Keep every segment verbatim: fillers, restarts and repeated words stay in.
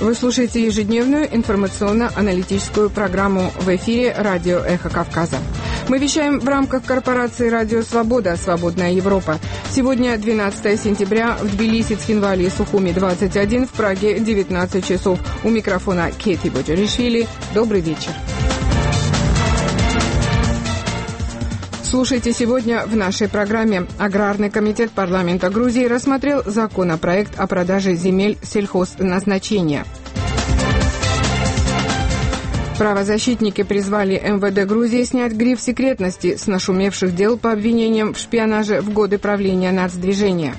Вы слушаете ежедневную информационно-аналитическую программу в эфире радио «Эхо Кавказа». Мы вещаем в рамках корпорации «Радио Свобода. Свободная Европа». Сегодня двенадцатое сентября, в Тбилиси, Цхинвале и Сухуми двадцать один, в Праге девятнадцать часов. У микрофона Кети Боджаришвили. Добрый вечер. Слушайте сегодня в нашей программе. Аграрный комитет парламента Грузии рассмотрел законопроект о продаже земель сельхозназначения. Правозащитники призвали эм вэ дэ Грузии снять гриф секретности с нашумевших дел по обвинениям в шпионаже в годы правления нацдвижения.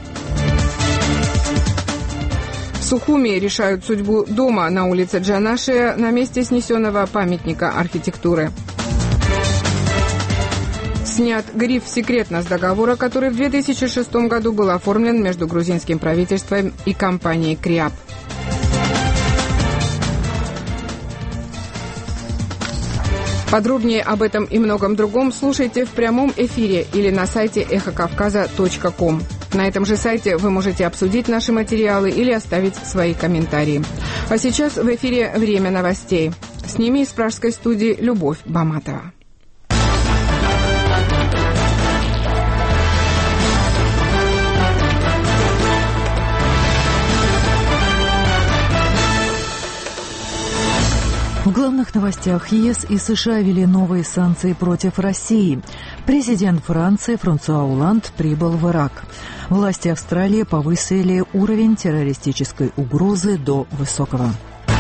В Сухуми решают судьбу дома на улице Джанашия на месте снесенного памятника архитектуры. Снят гриф «Секретно» с договора, который в две тысячи шестом году был оформлен между грузинским правительством и компанией «Криап». Подробнее об этом и многом другом слушайте в прямом эфире или на сайте эхо кавказа точка ком. На этом же сайте вы можете обсудить наши материалы или оставить свои комментарии. А сейчас в эфире «Время новостей». С ними из пражской студии Любовь Баматова. В главных новостях: ЕС и США ввели новые санкции против России. Президент Франции Франсуа Олланд прибыл в Ирак. Власти Австралии повысили уровень террористической угрозы до высокого.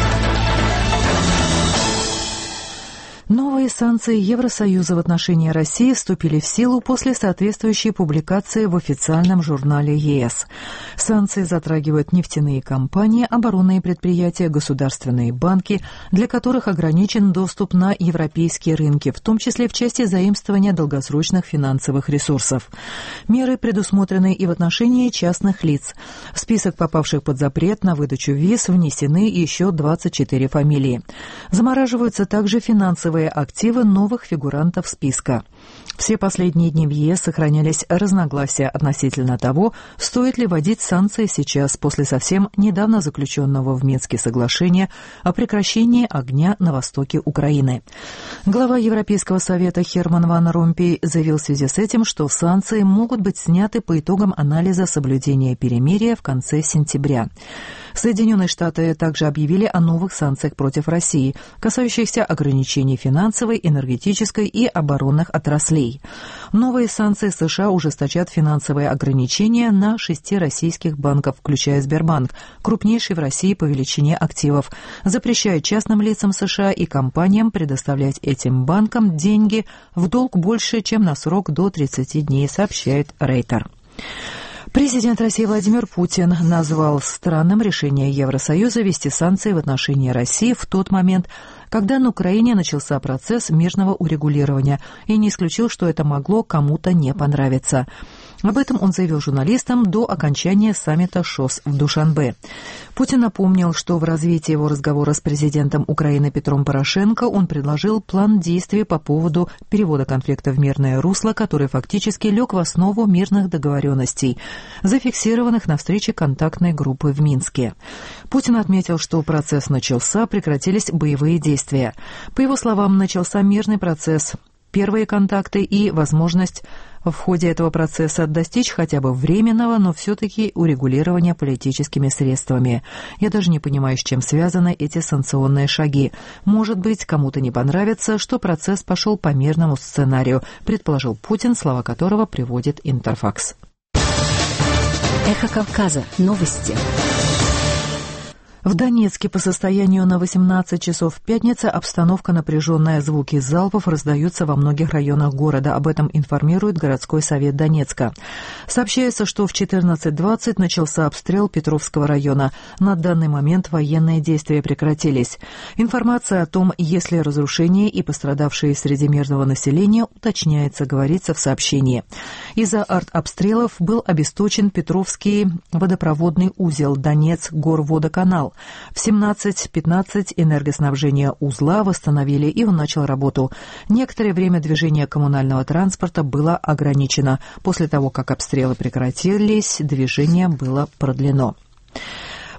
Новые санкции Евросоюза в отношении России вступили в силу после соответствующей публикации в официальном журнале ЕС. Санкции затрагивают нефтяные компании, оборонные предприятия, государственные банки, для которых ограничен доступ на европейские рынки, в том числе в части заимствования долгосрочных финансовых ресурсов. Меры предусмотрены и в отношении частных лиц. В список попавших под запрет на выдачу виз внесены еще двадцать четыре фамилии. Замораживаются также финансовые активы новых фигурантов списка. Все последние дни в ЕС сохранялись разногласия относительно того, стоит ли вводить санкции сейчас, после совсем недавно заключенного в Минске соглашения о прекращении огня на востоке Украины. Глава Европейского совета Херман ван Ромпей заявил в связи с этим, что санкции могут быть сняты по итогам анализа соблюдения перемирия в конце сентября. Соединенные Штаты также объявили о новых санкциях против России, касающихся ограничений финансовой, энергетической и оборонных отраслей. Новые санкции США ужесточат финансовые ограничения на шести российских банков, включая Сбербанк, крупнейший в России по величине активов, запрещая частным лицам США и компаниям предоставлять этим банкам деньги в долг больше, чем на срок до тридцати дней, сообщает Рейтер. Президент России Владимир Путин назвал странным решение Евросоюза ввести санкции в отношении России в тот момент, когда на Украине начался процесс мирного урегулирования, и не исключил, что это могло кому-то не понравиться. Об этом он заявил журналистам до окончания саммита ШОС в Душанбе. Путин напомнил, что в развитии его разговора с президентом Украины Петром Порошенко он предложил план действий по поводу перевода конфликта в мирное русло, который фактически лег в основу мирных договоренностей, зафиксированных на встрече контактной группы в Минске. Путин отметил, что процесс начался, прекратились боевые действия. По его словам, начался мирный процесс. Первые контакты и возможность в ходе этого процесса достичь хотя бы временного, но все-таки урегулирования политическими средствами. Я даже не понимаю, с чем связаны эти санкционные шаги. Может быть, кому-то не понравится, что процесс пошел по мирному сценарию, предположил Путин, слова которого приводит Интерфакс. Эхо Кавказа. Новости. В Донецке по состоянию на восемнадцать часов в пятницу обстановка напряженная, звуки залпов раздаются во многих районах города. Об этом информирует городской совет Донецка. Сообщается, что в четырнадцать двадцать начался обстрел Петровского района. На данный момент военные действия прекратились. Информация о том, есть ли разрушения и пострадавшие среди мирного населения, уточняется, говорится в сообщении. Из-за артобстрелов был обесточен Петровский водопроводный узел Донец-Горводоканал. В семнадцать пятнадцать энергоснабжение узла восстановили, и он начал работу. Некоторое время движение коммунального транспорта было ограничено. После того, как обстрелы прекратились, движение было продлено.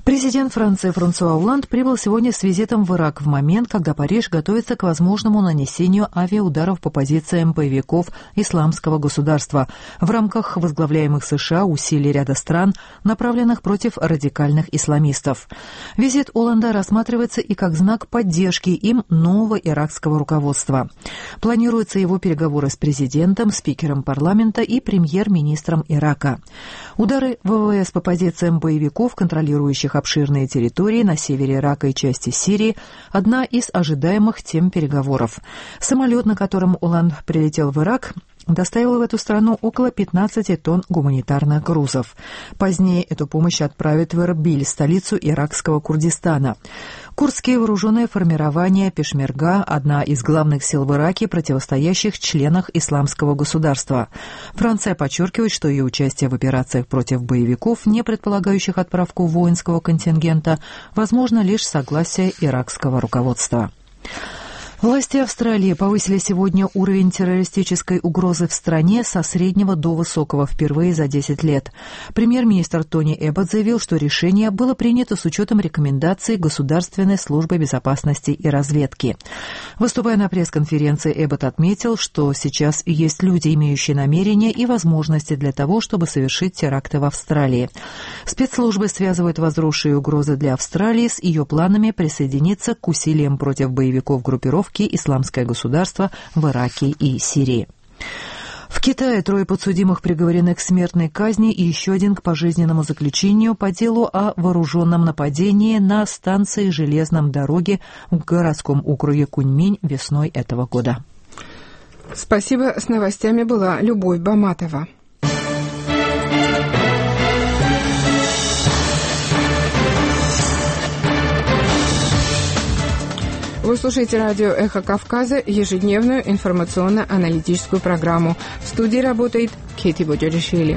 Президент Франции Франсуа Олланд прибыл сегодня с визитом в Ирак в момент, когда Париж готовится к возможному нанесению авиаударов по позициям боевиков Исламского государства в рамках возглавляемых США усилий ряда стран, направленных против радикальных исламистов. Визит Олланда рассматривается и как знак поддержки им нового иракского руководства. Планируются его переговоры с президентом, спикером парламента и премьер-министром Ирака. Удары ВВС по позициям боевиков, контролирующих обширные территории на севере Ирака и части Сирии, одна из ожидаемых тем переговоров. Самолет, на котором Олланд прилетел в Ирак, доставил в эту страну около пятнадцати тонн гуманитарных грузов. Позднее эту помощь отправят в Эрбиль, столицу иракского Курдистана. Курдские вооруженные формирования Пешмерга – одна из главных сил в Ираке, противостоящих членах Исламского государства. Франция подчеркивает, что ее участие в операциях против боевиков, не предполагающих отправку воинского контингента, возможно лишь согласие иракского руководства. Власти Австралии повысили сегодня уровень террористической угрозы в стране со среднего до высокого впервые за десять лет. Премьер-министр Тони Эббот заявил, что решение было принято с учетом рекомендаций Государственной службы безопасности и разведки. Выступая на пресс-конференции, Эббот отметил, что сейчас есть люди, имеющие намерения и возможности для того, чтобы совершить теракты в Австралии. Спецслужбы связывают возросшие угрозы для Австралии с ее планами присоединиться к усилиям против боевиков группировки «Исламское государство» в Ираке и Сирии. В Китае трое подсудимых приговорены к смертной казни и еще один к пожизненному заключению по делу о вооруженном нападении на станции железной дороги в городском округе Куньминь весной этого года. Спасибо. С новостями была Любовь Баматова. Вы слушаете радио «Эхо Кавказа», ежедневную информационно-аналитическую программу. В студии работает Кэти Боджаришвили.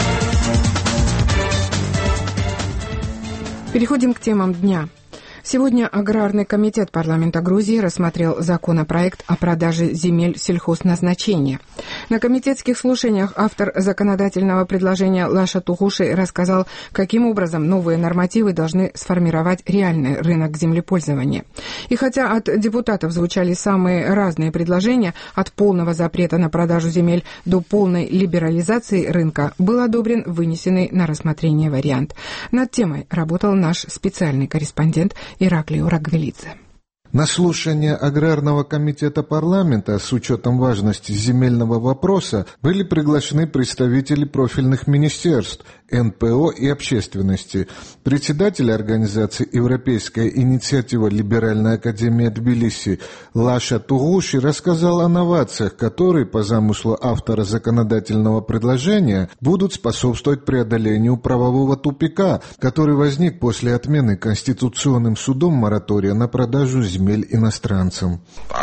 Переходим к темам дня. Сегодня Аграрный комитет парламента Грузии рассмотрел законопроект о продаже земель сельхозназначения. На комитетских слушаниях автор законодательного предложения Лаша Тугуши рассказал, каким образом новые нормативы должны сформировать реальный рынок землепользования. И хотя от депутатов звучали самые разные предложения, от полного запрета на продажу земель до полной либерализации рынка, был одобрен вынесенный на рассмотрение вариант. Над темой работал наш специальный корреспондент Ираклио Рагвелидзе. На слушание Аграрного комитета парламента с учетом важности земельного вопроса были приглашены представители профильных министерств, эн пэ о и общественности. Председатель организации «Европейская инициатива Либеральная академия Тбилиси» Лаша Тугуши рассказал о новациях, которые, по замыслу автора законодательного предложения, будут способствовать преодолению правового тупика, который возник после отмены Конституционным судом моратория на продажу земель иностранцам.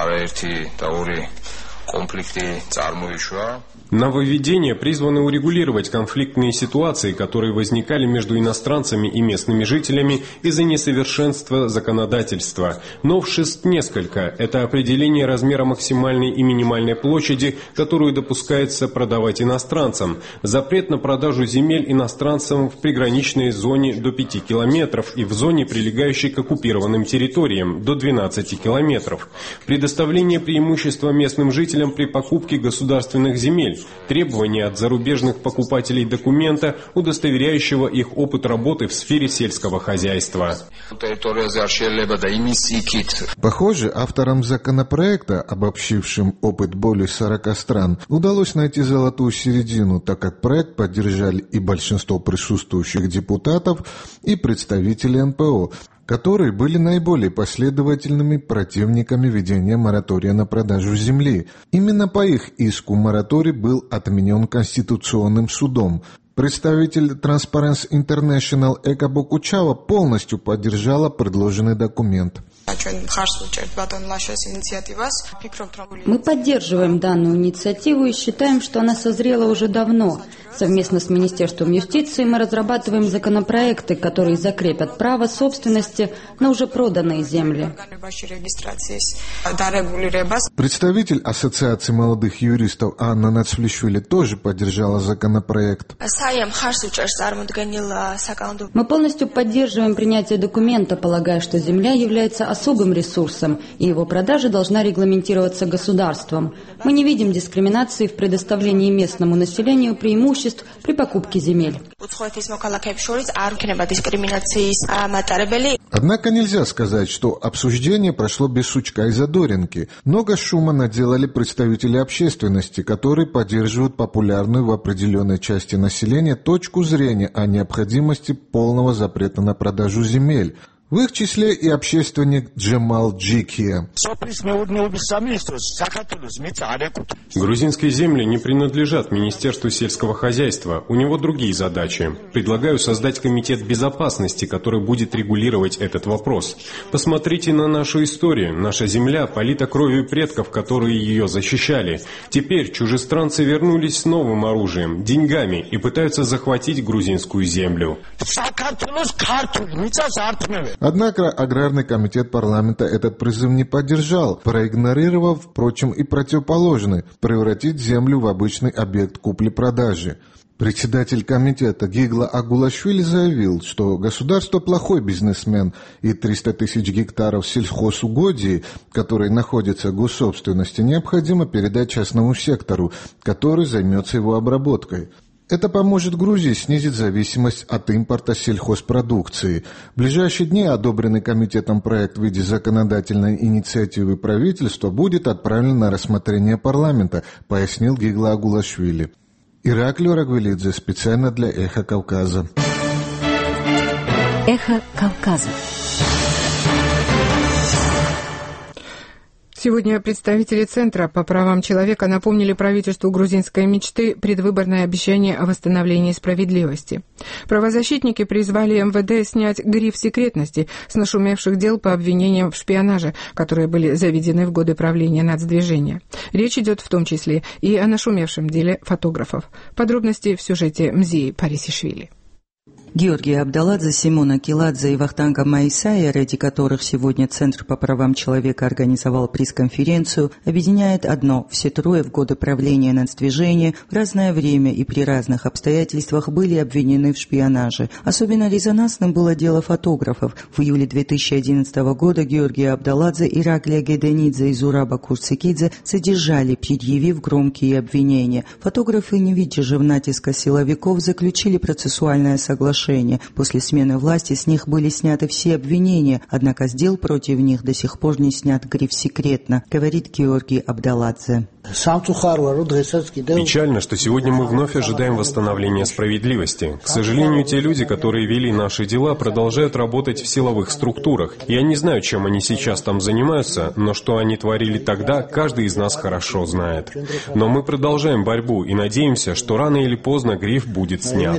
Нововведения призваны урегулировать конфликтные ситуации, которые возникали между иностранцами и местными жителями из-за несовершенства законодательства. Новшеств несколько. Это определение размера максимальной и минимальной площади, которую допускается продавать иностранцам. Запрет на продажу земель иностранцам в приграничной зоне до пяти километров и в зоне, прилегающей к оккупированным территориям, до двенадцати километров. Предоставление преимущества местным жителям при покупке государственных земель. Требования от зарубежных покупателей документа, удостоверяющего их опыт работы в сфере сельского хозяйства. Похоже, авторам законопроекта, обобщившим опыт более сорока стран, удалось найти золотую середину, так как проект поддержали и большинство присутствующих депутатов, и представители эн пэ о, которые были наиболее последовательными противниками введения моратория на продажу земли. Именно по их иску мораторий был отменен Конституционным судом. Представитель Transparency International Эка Бокучава полностью поддержала предложенный документ. Мы поддерживаем данную инициативу и считаем, что она созрела уже давно. Совместно с Министерством юстиции мы разрабатываем законопроекты, которые закрепят право собственности на уже проданные земли. Представитель Ассоциации молодых юристов Анна Нацфлишвили тоже поддержала законопроект. Мы полностью поддерживаем принятие документа, полагая, что земля является особым ресурсом, и его продажа должна регламентироваться государством. Мы не видим дискриминации в предоставлении местному населению преимуществ при покупке земель. Однако нельзя сказать, что обсуждение прошло без сучка и задоринки. Много шума наделали представители общественности, которые поддерживают популярную в определенной части населения точку зрения о необходимости полного запрета на продажу земель. В их числе и общественник Джемал Джикия. Грузинские земли не принадлежат Министерству сельского хозяйства, у него другие задачи. Предлагаю создать комитет безопасности, который будет регулировать этот вопрос. Посмотрите на нашу историю. Наша земля полита кровью предков, которые ее защищали. Теперь чужестранцы вернулись с новым оружием, деньгами и пытаются захватить грузинскую землю. Однако Аграрный комитет парламента этот призыв не поддержал, проигнорировав, впрочем, и противоположный – превратить землю в обычный объект купли-продажи. Председатель комитета Гигла Агулашвили заявил, что государство плохой бизнесмен, и триста тысяч гектаров сельхозугодий, которые находятся в госсобственности, необходимо передать частному сектору, который займется его обработкой. Это поможет Грузии снизить зависимость от импорта сельхозпродукции. В ближайшие дни одобренный комитетом проект в виде законодательной инициативы правительства будет отправлен на рассмотрение парламента, пояснил Гигла Агулашвили. Ираклио Рагвелидзе специально для «Эхо Кавказа». «Эхо Кавказа». Сегодня представители Центра по правам человека напомнили правительству грузинской мечты предвыборное обещание о восстановлении справедливости. Правозащитники призвали эм вэ дэ снять гриф секретности с нашумевших дел по обвинениям в шпионаже, которые были заведены в годы правления нацдвижения. Речь идет в том числе и о нашумевшем деле фотографов. Подробности в сюжете Мзии Парисишвили. Георгий Абдаладзе, Симона Киладзе и Вахтанга Майсая, ради которых сегодня Центр по правам человека организовал пресс-конференцию, объединяет одно – все трое в годы правления нацдвижения в разное время и при разных обстоятельствах были обвинены в шпионаже. Особенно резонансным было дело фотографов. В июле две тысячи одиннадцатого года Георгия Абдаладзе, Ираклия Геденидзе и Зураба Курцикидзе задержали, предъявив громкие обвинения. Фотографы, не выдержав натиска силовиков, заключили процессуальное соглашение. После смены власти с них были сняты все обвинения, однако с дел против них до сих пор не снят гриф «секретно», говорит Георгий Абдаладзе. Печально, что сегодня мы вновь ожидаем восстановления справедливости. К сожалению, те люди, которые вели наши дела, продолжают работать в силовых структурах. Я не знаю, чем они сейчас там занимаются, но что они творили тогда, каждый из нас хорошо знает. Но мы продолжаем борьбу и надеемся, что рано или поздно гриф будет снят.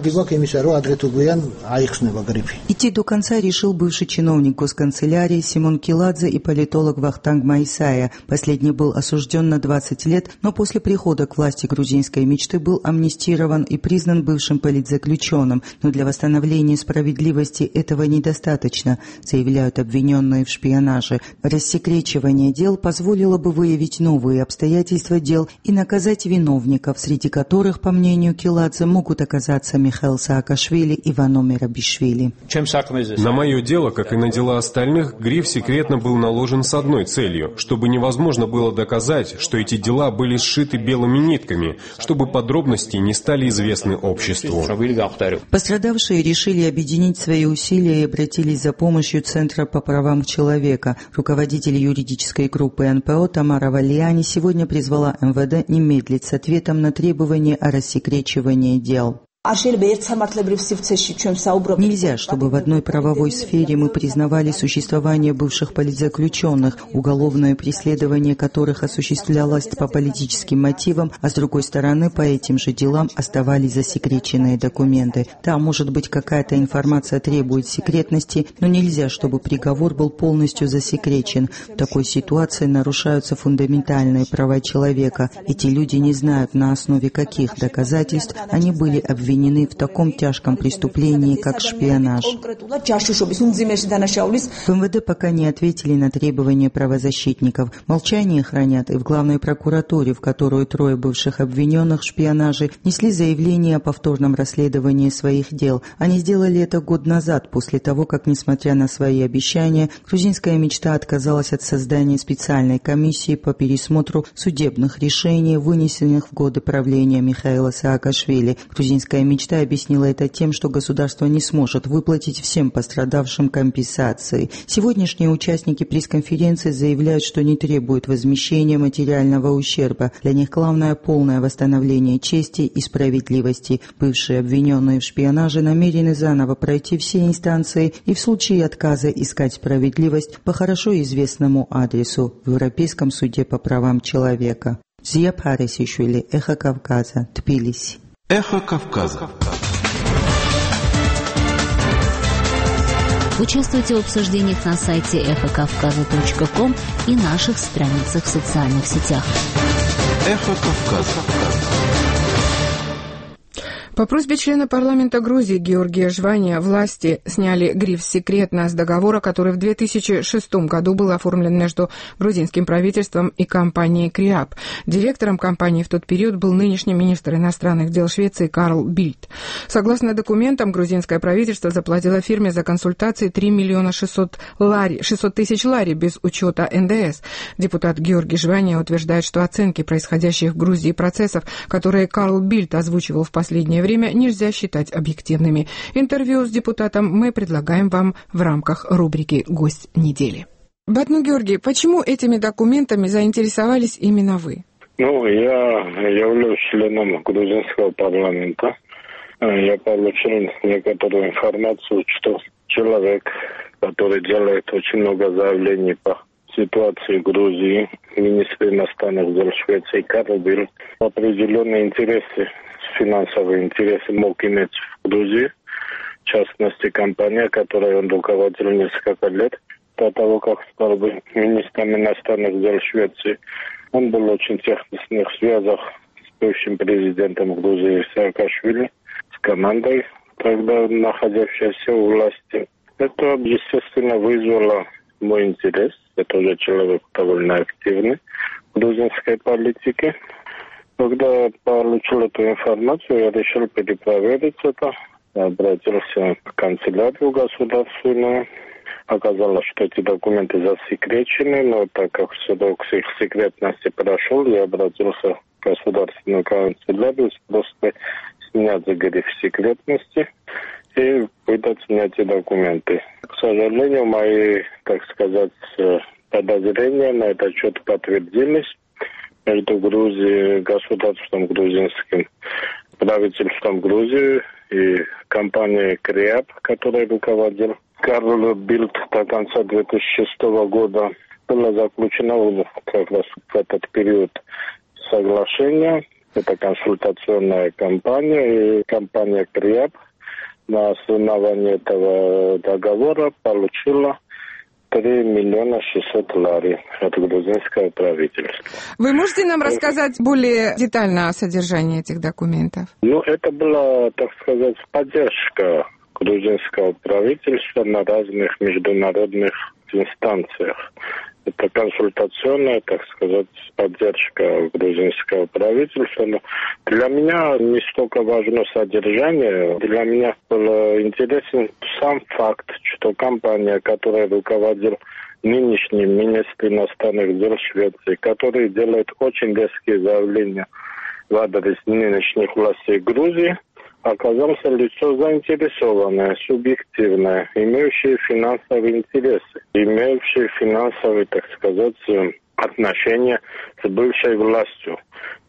Идти до конца решил бывший чиновник госканцелярии Симон Киладзе и политолог Вахтанг Майсая. Последний был осужден на двадцать лет, но после прихода к власти грузинской мечты был амнистирован и признан бывшим политзаключенным. Но для восстановления справедливости этого недостаточно, заявляют обвиненные в шпионаже. Рассекречивание дел позволило бы выявить новые обстоятельства дел и наказать виновников, среди которых, по мнению Киладзе, могут оказаться Михаил Саакашвили и Вано Мерабишвили. На мое дело, как и на дела остальных, гриф секретно был наложен с одной целью, чтобы невозможно было доказать, что эти дела были сшиты белыми нитками, чтобы подробности не стали известны обществу. Пострадавшие решили объединить свои усилия и обратились за помощью Центра по правам человека. Руководитель юридической группы эн пэ о Тамара Валиани сегодня призвала эм вэ дэ не медлить с ответом на требования о рассекречивании дел. Нельзя, чтобы в одной правовой сфере мы признавали существование бывших политзаключенных, уголовное преследование которых осуществлялось по политическим мотивам, а с другой стороны по этим же делам оставались засекреченные документы. Да, может быть, какая-то информация требует секретности, но нельзя, чтобы приговор был полностью засекречен. В такой ситуации нарушаются фундаментальные права человека. Эти люди не знают, на основе каких доказательств они были обвинены обвинены в таком тяжком преступлении, как шпионаж. В МВД пока не ответили на требования правозащитников. Молчание хранят и в главной прокуратуре, в которую трое бывших обвиненных в шпионаже несли заявление о повторном расследовании своих дел. Они сделали это год назад, после того, как, несмотря на свои обещания, грузинская мечта отказалась от создания специальной комиссии по пересмотру судебных решений, вынесенных в годы правления Михаила Саакашвили. Грузинская мечта объяснила это тем, что государство не сможет выплатить всем пострадавшим компенсации. Сегодняшние участники пресс-конференции заявляют, что не требуют возмещения материального ущерба. Для них главное полное восстановление чести и справедливости. Бывшие обвиненные в шпионаже намерены заново пройти все инстанции и в случае отказа искать справедливость по хорошо известному адресу в Европейском суде по правам человека. Зия Парисишвили, Эхо Кавказа, Тбилиси. Эхо Кавказа. Участвуйте в обсуждениях на сайте эхо кавказа точка ком и наших страницах в социальных сетях. Эхо Кавказа. По просьбе члена парламента Грузии Георгия Жвания власти сняли гриф «Секретно» с договора, который в две тысячи шестом году был оформлен между грузинским правительством и компанией «Криап». Директором компании в тот период был нынешний министр иностранных дел Швеции Карл Бильд. Согласно документам, грузинское правительство заплатило фирме за консультации три миллиона шестьсот тысяч лари без учета эн дэ эс. Депутат Георгий Жвания утверждает, что оценки происходящих в Грузии процессов, которые Карл Бильд озвучивал в последнее время, нельзя считать объективными. Интервью с депутатом мы предлагаем вам в рамках рубрики «Гость недели». Батну Георгий, почему этими документами заинтересовались именно вы? Ну, я являюсь членом грузинского парламента. Я получил некоторую информацию, что человек, который делает очень много заявлений по ситуации в Грузии, министр иностранных дел Швеции Карл Бильд, определенные интересы, финансовые интересы мог иметь в Грузии, в частности, компания, которой он руководил несколько лет, до того, как стал бы министром иностранных дел Швеции. Он был очень в тесных связях с бывшим президентом Грузии Саакашвили, с командой, тогда находящейся у власти. Это, естественно, вызвало мой интерес. Это уже человек довольно активный в грузинской политике. Когда получил эту информацию, я решил перепроверить это. Я обратился в канцелярию государственную. Оказалось, что эти документы засекречены, но так как срок их секретности прошел, я обратился в государственную канцелярию с просьбой снять гриф секретности и выдать мне эти документы. К сожалению, мои, так сказать, подозрения на этот счет подтвердились. Между Грузией, государством грузинским, правительством Грузии и компанией «Криап», которой руководил Карл Бильд до конца две тысячи шестого года, было заключено как раз в этот период соглашение. Это консультационная компания, и компания «Криап» на основании этого договора получила три миллиона шестьсот лари от грузинского правительства. Вы можете нам рассказать более детально о содержании этих документов? Ну, это была, так сказать, поддержка грузинского правительства на разных международных инстанциях. Это консультационная, так сказать, поддержка грузинского правительства. Но для меня не столько важно содержание. Для меня был интересен сам факт, что компания, которая руководил нынешний министр иностранных дел Швеции, который делает очень резкие заявления в адрес нынешних властей Грузии, оказался лицо заинтересованное, субъективное, имеющее финансовые интересы, имеющее финансовые, так сказать, отношения с бывшей властью.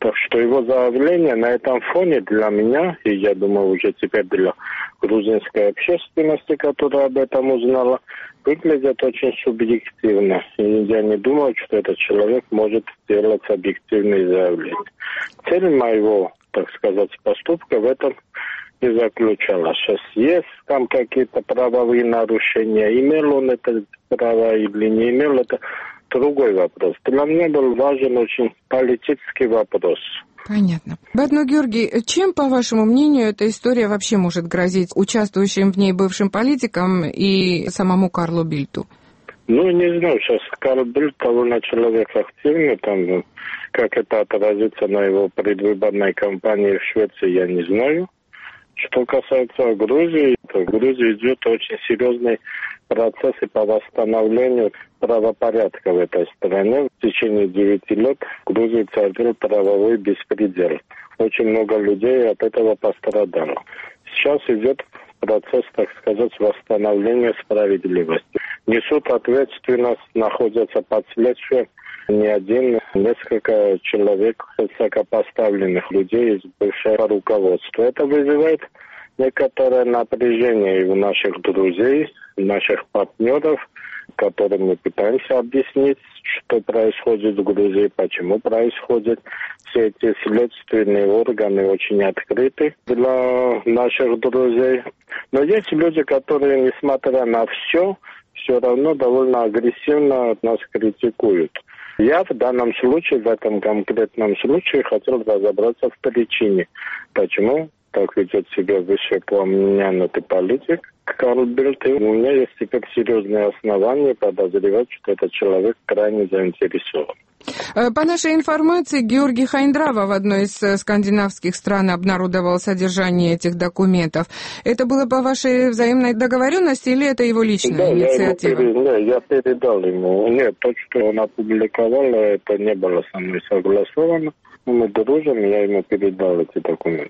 Так что его заявление на этом фоне для меня, и я думаю уже теперь для грузинской общественности, которая об этом узнала, выглядит очень субъективно. И я не думаю, что этот человек может делать объективные заявления. Цель моего, так сказать, поступка в этом и заключалась. Сейчас есть там какие-то правовые нарушения, имел он это право или не имел, это другой вопрос. Для меня был важен очень политический вопрос. Понятно. Батно Георгий, чем, по вашему мнению, эта история вообще может грозить участвующим в ней бывшим политикам и самому Карлу Бильту? Ну, не знаю, сейчас Карл Бильт довольно человек активный, там, как это отразится на его предвыборной кампании в Швеции, я не знаю. Что касается Грузии, то в Грузии идет очень серьезный процесс по восстановлению правопорядка в этой стране. В течение девяти лет в Грузии царил правовой беспредел. Очень много людей от этого пострадало. Сейчас идет процесс, так сказать, восстановления справедливости. Несут ответственность, находятся под следствием не один, несколько человек, высокопоставленных людей из бывшего руководства. Это вызывает некоторое напряжение и у наших друзей, наших партнеров, которым мы пытаемся объяснить, что происходит в Грузии, почему происходит. Все эти следственные органы очень открыты для наших друзей. Но есть люди, которые, несмотря на все, все равно довольно агрессивно нас критикуют. Я в данном случае, в этом конкретном случае, хотел разобраться в причине, почему так ведет себя вышеупомянутый политик Карл Бильт. И у меня есть теперь серьезные основания подозревать, что этот человек крайне заинтересован. По нашей информации, Георгий Хайндрава в одной из скандинавских стран обнародовал содержание этих документов. Это было по вашей взаимной договоренности или это его личная да, инициатива? Я, ему, да, я передал ему. Нет, то, что он опубликовал, это не было со мной согласовано. Мы дружим, я ему передал эти документы.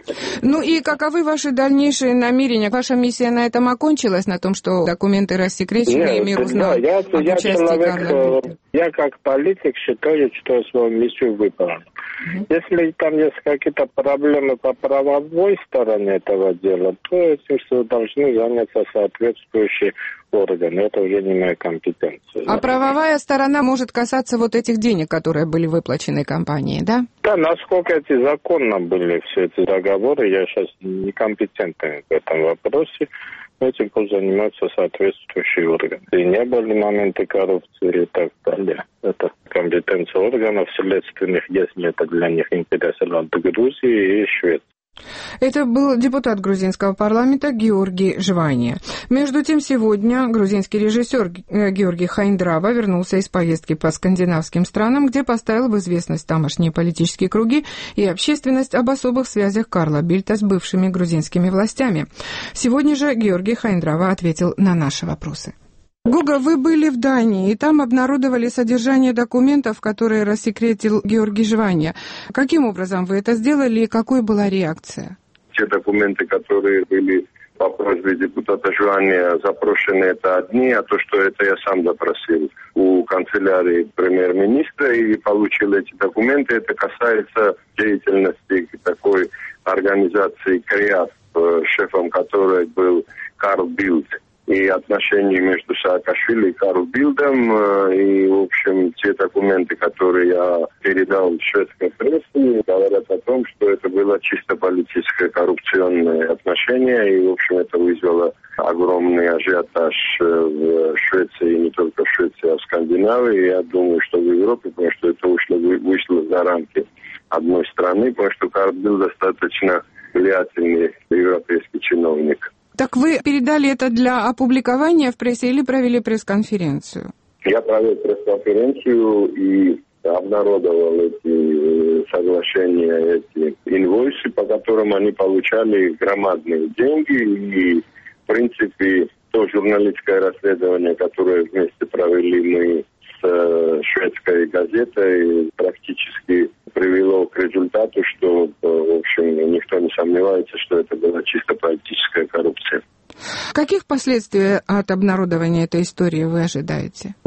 Ну и каковы ваши дальнейшие намерения? Ваша миссия на этом окончилась, на том, что документы рассекречены, и мир узнал да, я, об я участии человек, Карла Бильта? Я как политик считаю, что я свою миссию выполнил. Uh-huh. Если там есть какие-то проблемы по правовой стороне этого дела, то этим должны заняться соответствующие органы. Это уже не моя компетенция. А да. Правовая сторона может касаться вот этих денег, которые были выплачены компании, да? Да, насколько эти законно были все эти договоры, я сейчас некомпетентен в этом вопросе. Этим пусть занимаются соответствующие органы. И не были моменты коррупции и так далее. Это компетенция органов следственных, если это для них интересно от Грузии и Швеции. Это был депутат грузинского парламента Георгий Жвания. Между тем, сегодня грузинский режиссер Георгий Хайндрава вернулся из поездки по скандинавским странам, где поставил в известность тамошние политические круги и общественность об особых связях Карла Бильта с бывшими грузинскими властями. Сегодня же Георгий Хайндрава ответил на наши вопросы. Гога, вы были в Дании, и там обнародовали содержание документов, которые рассекретил Георгий Жвания. Каким образом вы это сделали и какой была реакция? Те документы, которые были по просьбе депутата Жвания запрошены, это одни, а то, что это я сам допросил у канцелярии премьер-министра и получил эти документы, это касается деятельности такой организации КРИАФ, шефом которой был Карл Бильт. И отношения между Саакашвили и Карлом Бильтом, и, в общем, те документы, которые я передал в шведской прессе, говорят о том, что это было чисто политическое коррупционное отношение, и, в общем, это вызвало огромный ажиотаж в Швеции, и не только в Швеции, а в Скандинавии, и я думаю, что в Европе, потому что это вышло, вышло за рамки одной страны, потому что Карл Бильт достаточно влиятельный европейский чиновник. Так вы передали это для опубликования в прессе или провели пресс-конференцию? Я провел пресс-конференцию и обнародовал эти соглашения, эти инвойсы, по которым они получали громадные деньги. И, в принципе, то журналистское расследование, которое вместе провели мы с шведской газетой, практически привело к результату, что, в общем, никто не сомневается, что это была чисто политическая коррупция. Каких последствий от обнародования этой истории вы ожидаете? Каких последствий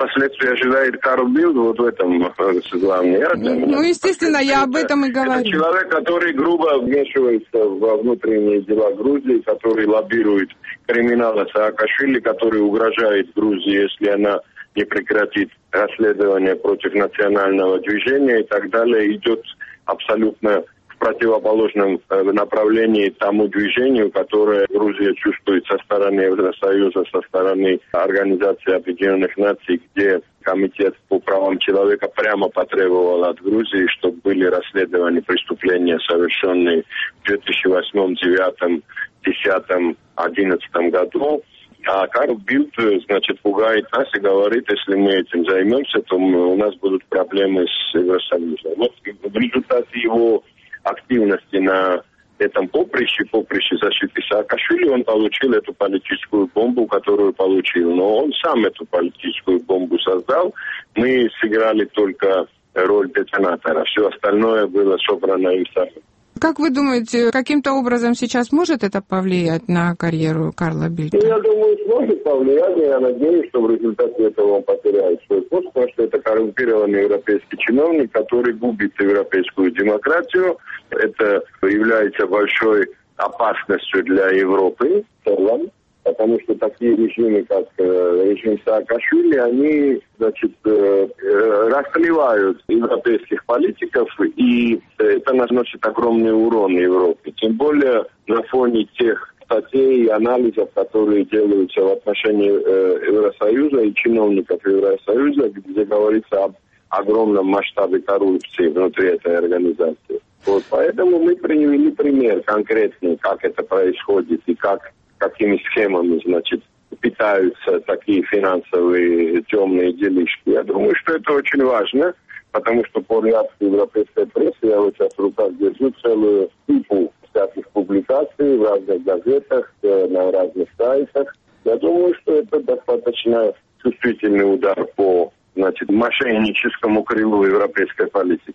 последствия ожидает Карл Билд, вот в этом главное. Ну, естественно, я об этом и говорю. Это человек, который грубо вмешивается во внутренние дела Грузии, который лоббирует криминала Саакашвили, который угрожает Грузии, если она не прекратит расследование против национального движения и так далее, идет абсолютно в противоположном направлении тому движению, которое Грузия чувствует со стороны Евросоюза, со стороны Организации Объединенных Наций, где Комитет по правам человека прямо потребовал от Грузии, чтобы были расследованы преступления, совершенные в две тысячи восьмом, две тысячи девятом, две тысячи десятом, две тысячи одиннадцатом году. А Карл Билд, значит, пугает нас и говорит, если мы этим займемся, то мы, у нас будут проблемы с Евросоюзом. Вот в результате его активности на этом поприще, поприще защиты Саакашвили, он получил эту политическую бомбу, которую получил. Но он сам эту политическую бомбу создал. Мы сыграли только роль детонатора. Все остальное было собрано им самим. Как вы думаете, каким-то образом сейчас может это повлиять на карьеру Карла Бильда? Я думаю, сможет повлиять. Я надеюсь, что в результате этого он потеряет свой пост, потому что это коррумпированный европейский чиновник, который губит европейскую демократию. Это является большой опасностью для Европы в целом, потому что такие режимы, как э, режим Саакашвили, они, значит, э, э, расклевают европейских политиков, и это наносит огромный урон Европе. Тем более на фоне тех статей и анализов, которые делаются в отношении э, Евросоюза и чиновников Евросоюза, где говорится об огромном масштабе коррупции внутри этой организации. Вот, поэтому мы привели пример конкретный, как это происходит и как какими схемами, значит, питаются такие финансовые темные делишки. Я думаю, что это очень важно, потому что по реакции европейской прессы я вот сейчас в руках держу целую кипу всяких публикаций в разных газетах, на разных сайтах. Я думаю, что это достаточно чувствительный удар по, значит, мошенническому крылу европейской политики.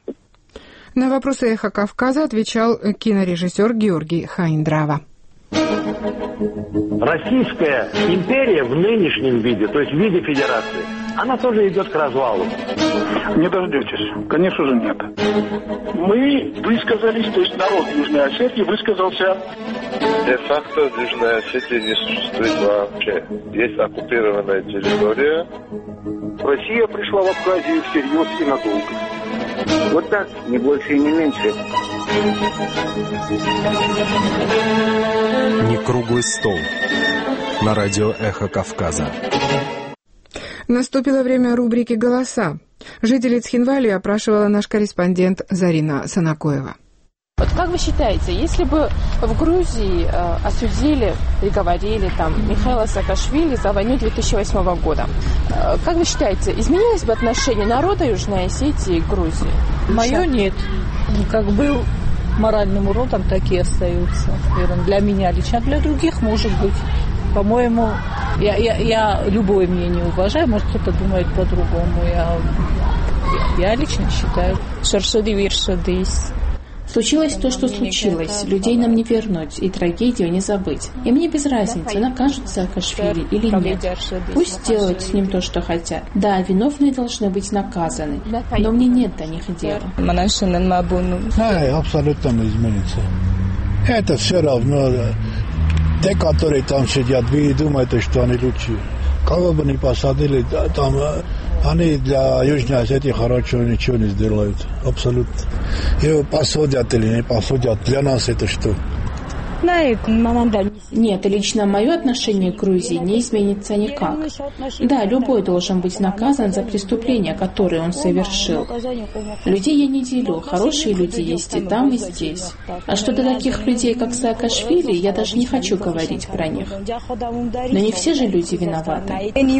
На вопросы «Эхо Кавказа» отвечал кинорежиссер Георгий Хаиндрава. Российская империя в нынешнем виде, то есть в виде федерации, она тоже идет к развалу. Не дождетесь. Конечно же, нет. Мы высказались, то есть народ Южной Осетии высказался. Де-факто Южная Осетия не существует вообще. Есть оккупированная территория. Россия пришла в Абхазию всерьез и надолго. Вот так, не больше и не меньше. Не круглый стол. На радио «Эхо Кавказа». Наступило время рубрики «Голоса». Жителей Цхинвали опрашивала наш корреспондент Зарина Санакоева. Вот как вы считаете, если бы в Грузии э, осудили, приговорили там Михаила Саакашвили за войну две тысячи восьмого года, э, как вы считаете, изменилось бы отношение народа Южной Осетии к Грузии? Мое нет. Как был моральным уродом, так и остаются. Для меня лично, для других может быть. По-моему, я, я, я любое мнение уважаю, может кто-то думает по-другому. Я, я лично считаю. Шаршады виршадыс. Случилось то, что случилось. Людей нам не вернуть, и трагедию не забыть. И мне без разницы, накажут Саакашвили или нет. Пусть делают с ним то, что хотят. Да, виновные должны быть наказаны, но мне нет до них дела. Да, абсолютно не изменится. Это все равно. Те, которые там сидят, вы думаете, что они лучше. Кого бы ни посадили, там они для Южной Осетии хорошего ничего не сделают. Абсолютно. Его посадят или не посадят, для нас это что? Нет, лично мое отношение к Грузии не изменится никак. Да, любой должен быть наказан за преступления, которые он совершил. Людей я не делю, хорошие люди есть и там, и здесь. А что до таких людей, как Саакашвили, я даже не хочу говорить про них. Но не все же люди виноваты.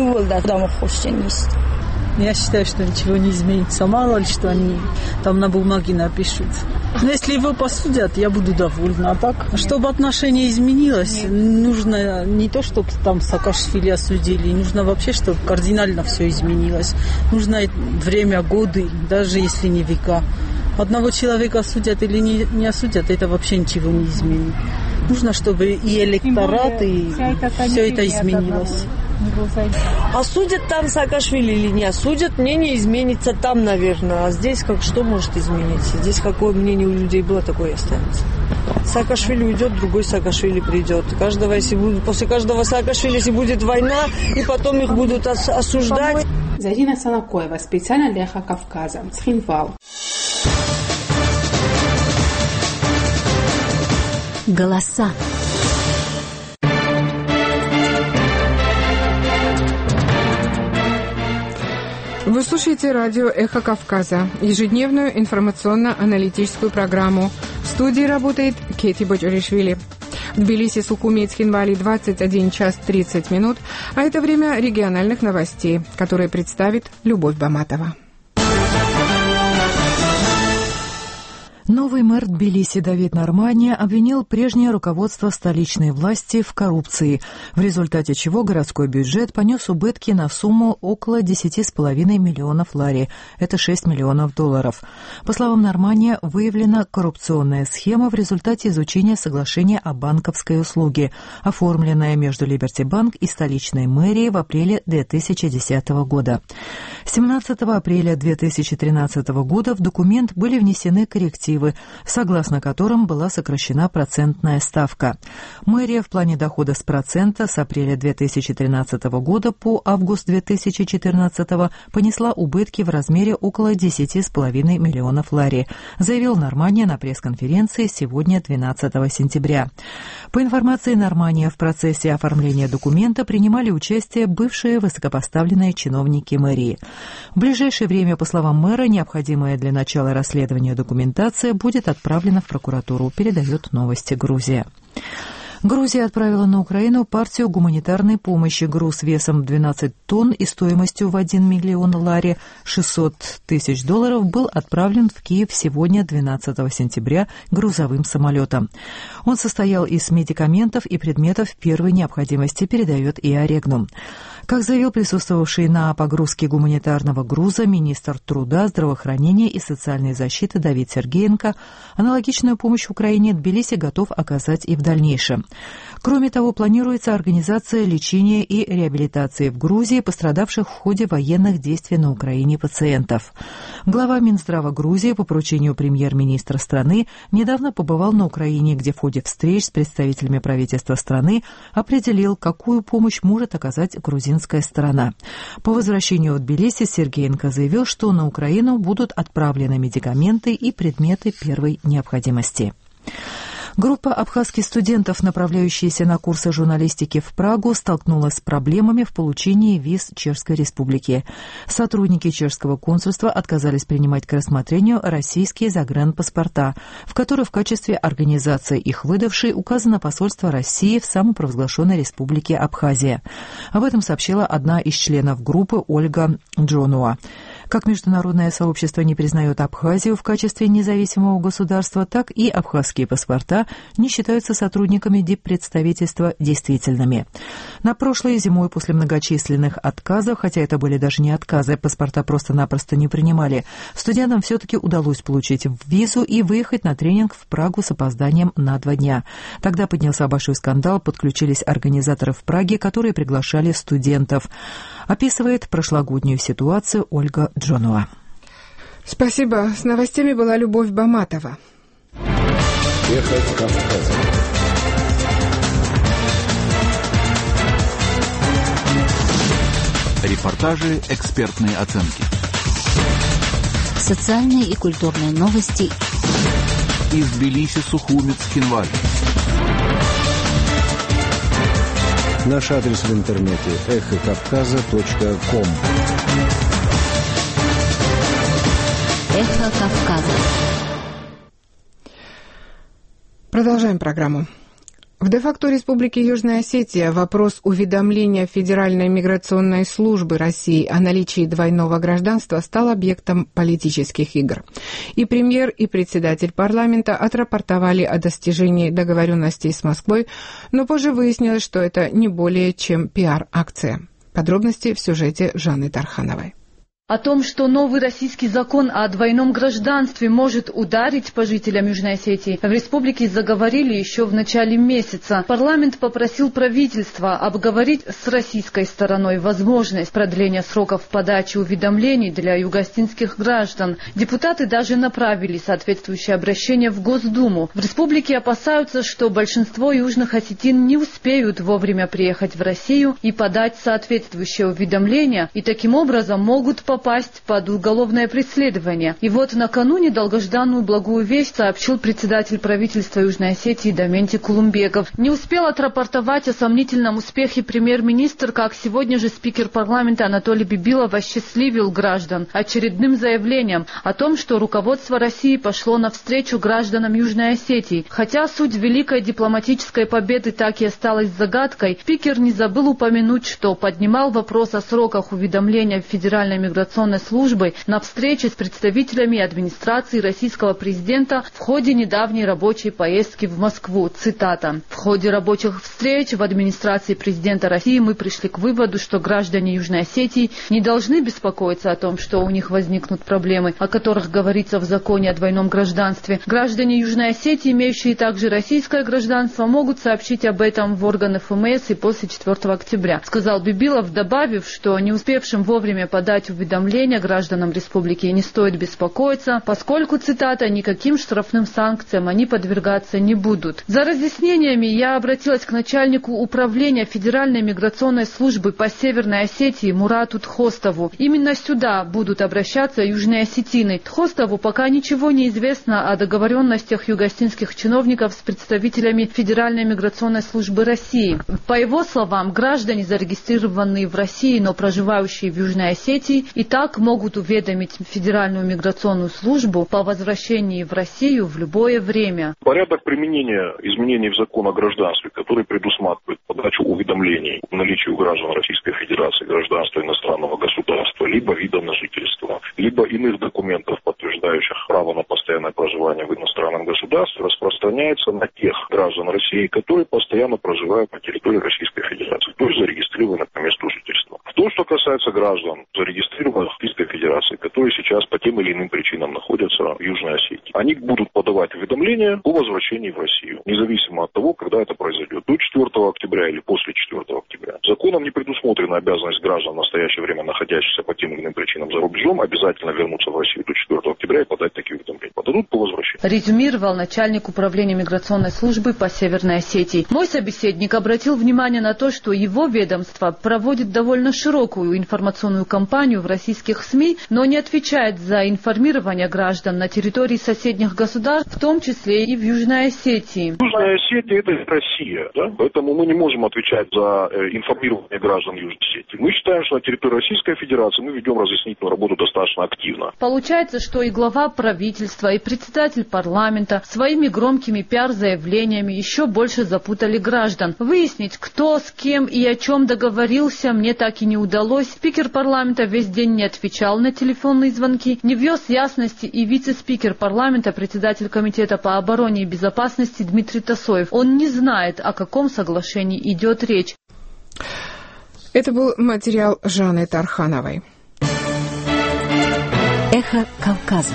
Я считаю, что ничего не изменится. Мало ли, что они там на бумаге напишут. Но если его посудят, я буду довольна. А так, чтобы отношение изменилось, нужно не то, чтобы там Саакашвили осудили, нужно вообще, чтобы кардинально все изменилось. Нужно время, годы, даже если не века. Одного человека осудят или не, не осудят, это вообще ничего не изменит. Нужно, чтобы и электорат, и все это изменилось. Осудят там Саакашвили или не осудят, мнение изменится там, наверное. А здесь как что может измениться? Здесь какое мнение у людей было, такое и останется. Саакашвили уйдет, другой Саакашвили придет. Каждого, если будет, после каждого Саакашвили, если будет война, и потом их будут ос- осуждать. Зарина Санакоева, специально для Эхо Кавказа, Цхинвал. Голоса. Вы слушаете радио «Эхо Кавказа», ежедневную информационно-аналитическую программу. В студии работает Кети Боджоришвили. В Тбилиси, Сухуми и Цхинвале двадцать один час тридцать минут, а это время региональных новостей, которые представит Любовь Баматова. Новый мэр Тбилиси Давид Нормания обвинил прежнее руководство столичной власти в коррупции, в результате чего городской бюджет понес убытки на сумму около десять с половиной миллионов лари, это шесть миллионов долларов. По словам Нормания, выявлена коррупционная схема в результате изучения соглашения о банковской услуге, оформленное между Либерти Банк и столичной мэрией в апреле две тысячи десятого года. семнадцатого апреля две тысячи тринадцатого года в документ были внесены коррективы, согласно которым была сокращена процентная ставка. Мэрия в плане дохода с процента с апреля две тысячи тринадцатого года по август две тысячи четырнадцатого понесла убытки в размере около десять с половиной миллионов лари, заявил Нормания на пресс-конференции сегодня, двенадцатого сентября. По информации Нормания, в процессе оформления документа принимали участие бывшие высокопоставленные чиновники мэрии. В ближайшее время, по словам мэра, необходимая для начала расследования документация будет отправлена в прокуратуру, передает новости Грузия. Грузия отправила на Украину партию гуманитарной помощи. Груз весом двенадцать тонн и стоимостью в один миллион лари, шестьсот тысяч долларов, был отправлен в Киев сегодня, двенадцатого сентября, грузовым самолетом. Он состоял из медикаментов и предметов первой необходимости, передает ИА Регнум. Как заявил присутствовавший на погрузке гуманитарного груза министр труда, здравоохранения и социальной защиты Давид Сергеенко, аналогичную помощь Украине Тбилиси готов оказать и в дальнейшем. Кроме того, планируется организация лечения и реабилитации в Грузии пострадавших в ходе военных действий на Украине пациентов. Глава Минздрава Грузии по поручению премьер-министра страны недавно побывал на Украине, где в ходе встреч с представителями правительства страны определил, какую помощь может оказать грузинская сторона. По возвращению в Тбилиси Сергеенко заявил, что на Украину будут отправлены медикаменты и предметы первой необходимости. Группа абхазских студентов, направляющаяся на курсы журналистики в Прагу, столкнулась с проблемами в получении виз Чешской Республики. Сотрудники чешского консульства отказались принимать к рассмотрению российские загранпаспорта, в которых в качестве организации их выдавшей указано посольство России в самопровозглашенной республике Абхазия. Об этом сообщила одна из членов группы Ольга Джонуа. Как международное сообщество не признает Абхазию в качестве независимого государства, так и абхазские паспорта не считаются сотрудниками диппредставительства действительными. На прошлой зимой после многочисленных отказов, хотя это были даже не отказы, паспорта просто-напросто не принимали, студентам все-таки удалось получить визу и выехать на тренинг в Прагу с опозданием на два дня. Тогда поднялся большой скандал, подключились организаторы в Праге, которые приглашали студентов. Описывает прошлогоднюю ситуацию Ольга Джонуа. Спасибо. С новостями была Любовь Баматова. Эхо Кавказа. Репортажи, экспертные оценки. Социальные и культурные новости. Из Тбилиси, Сухуми, Цхинвали. Наш адрес в интернете эхо кавказа точка ком. Эхо Кавказа. Продолжаем программу. В де-факто Республике Южная Осетия вопрос уведомления Федеральной миграционной службы России о наличии двойного гражданства стал объектом политических игр. И премьер, и председатель парламента отрапортовали о достижении договоренностей с Москвой, но позже выяснилось, что это не более чем пиар-акция. Подробности в сюжете Жанны Тархановой. О том, что новый российский закон о двойном гражданстве может ударить по жителям Южной Осетии, в республике заговорили еще в начале месяца. Парламент попросил правительства обговорить с российской стороной возможность продления сроков подачи уведомлений для югоосетинских граждан. Депутаты даже направили соответствующее обращение в Госдуму. В республике опасаются, что большинство южных осетин не успеют вовремя приехать в Россию и подать соответствующее уведомление, и таким образом могут попасть под уголовное преследование. И вот накануне долгожданную благую весть сообщил председатель правительства Южной Осетии Даменти Кулумбеков. Не успел отрапортовать о сомнительном успехе премьер-министр, как сегодня же спикер парламента Анатолий Бибилов осчастливил граждан очередным заявлением о том, что руководство России пошло навстречу гражданам Южной Осетии. Хотя суть великой дипломатической победы так и осталась загадкой, спикер не забыл упомянуть, что поднимал вопрос о сроках уведомления Федеральной миграционной службы на встрече с представителями администрации российского президента в ходе недавней рабочей поездки в Москву. Цитата. «В ходе рабочих встреч в администрации президента России мы пришли к выводу, что граждане Южной Осетии не должны беспокоиться о том, что у них возникнут проблемы, о которых говорится в законе о двойном гражданстве. Граждане Южной Осетии, имеющие также российское гражданство, могут сообщить об этом в органы эф эм эс и после четвёртого октября», сказал Бибилов, добавив, что не успевшим вовремя подать уведомление гражданам республики не стоит беспокоиться, поскольку, цитата, «никаким штрафным санкциям они подвергаться не будут». За разъяснениями я обратилась к начальнику управления Федеральной миграционной службы по Северной Осетии Мурату Тхостову. Именно сюда будут обращаться южные осетины. Тхостову пока ничего не известно о договоренностях югоосетинских чиновников с представителями Федеральной миграционной службы России. По его словам, граждане, зарегистрированные в России, но проживающие в Южной Осетии, и так могут уведомить Федеральную миграционную службу по возвращении в Россию в любое время. Порядок применения изменений в закон о гражданстве, который предусматривает подачу уведомлений о наличии у граждан Российской Федерации гражданства иностранного государства, либо вида на жительство, либо иных документов, подтверждающих право на постоянное проживание в иностранном государстве, распространяется на тех граждан России, которые постоянно проживают на территории Российской Федерации, то есть зарегистрированы по месту жительства. В том, что касается граждан, зарегистрированных в Российской Федерации, которые сейчас по тем или иным причинам находятся в Южной Осетии, они будут подавать уведомления о возвращении в Россию, независимо от того, когда это произойдет, до четвёртого октября или после четвёртого октября. Законом не предусмотрена обязанность граждан, в настоящее время находящихся по тем или иным причинам за рубежом, обязательно вернуться в Россию до четвёртого октября и подать такие уведомления. Подадут по возвращению. Резюмировал начальник управления миграционной службы по Северной Осетии. Мой собеседник обратил внимание на то, что его ведомство проводит довольно широкую информационную кампанию в российских СМИ, но не отвечает за информирование граждан на территории соседних государств, в том числе и в Южной Осетии. Южная Осетия – это Россия, да? Поэтому мы не можем отвечать за э, информирование граждан Южной Осетии. Мы считаем, что на территории Российской Федерации мы ведем разъяснительную работу достаточно активно. Получается, что и глава правительства, и председатель парламента своими громкими пиар-заявлениями еще больше запутали граждан. Выяснить, кто с кем и о чем договорился, мне так и не удалось. Спикер парламента весь день не отвечал на телефонные звонки, не внес ясности и вице-спикер парламента, председатель комитета по обороне и безопасности Дмитрий Тасоев. Он не знает, о каком соглашении идет речь. Это был материал Жанны Тархановой. Эхо Кавказа.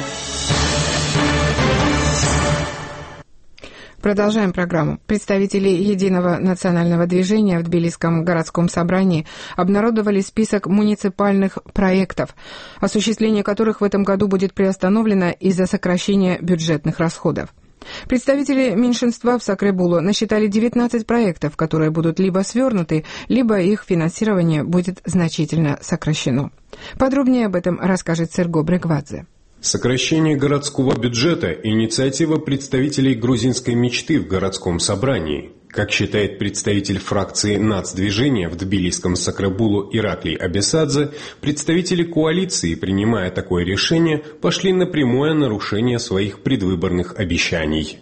Продолжаем программу. Представители Единого национального движения в Тбилисском городском собрании обнародовали список муниципальных проектов, осуществление которых в этом году будет приостановлено из-за сокращения бюджетных расходов. Представители меньшинства в Сакребулу насчитали девятнадцать проектов, которые будут либо свернуты, либо их финансирование будет значительно сокращено. Подробнее об этом расскажет Серго Брегвадзе. Сокращение городского бюджета – инициатива представителей грузинской мечты в городском собрании. Как считает представитель фракции нацдвижения в Тбилисском Сакребулу Ираклий Абесадзе, представители коалиции, принимая такое решение, пошли на прямое нарушение своих предвыборных обещаний.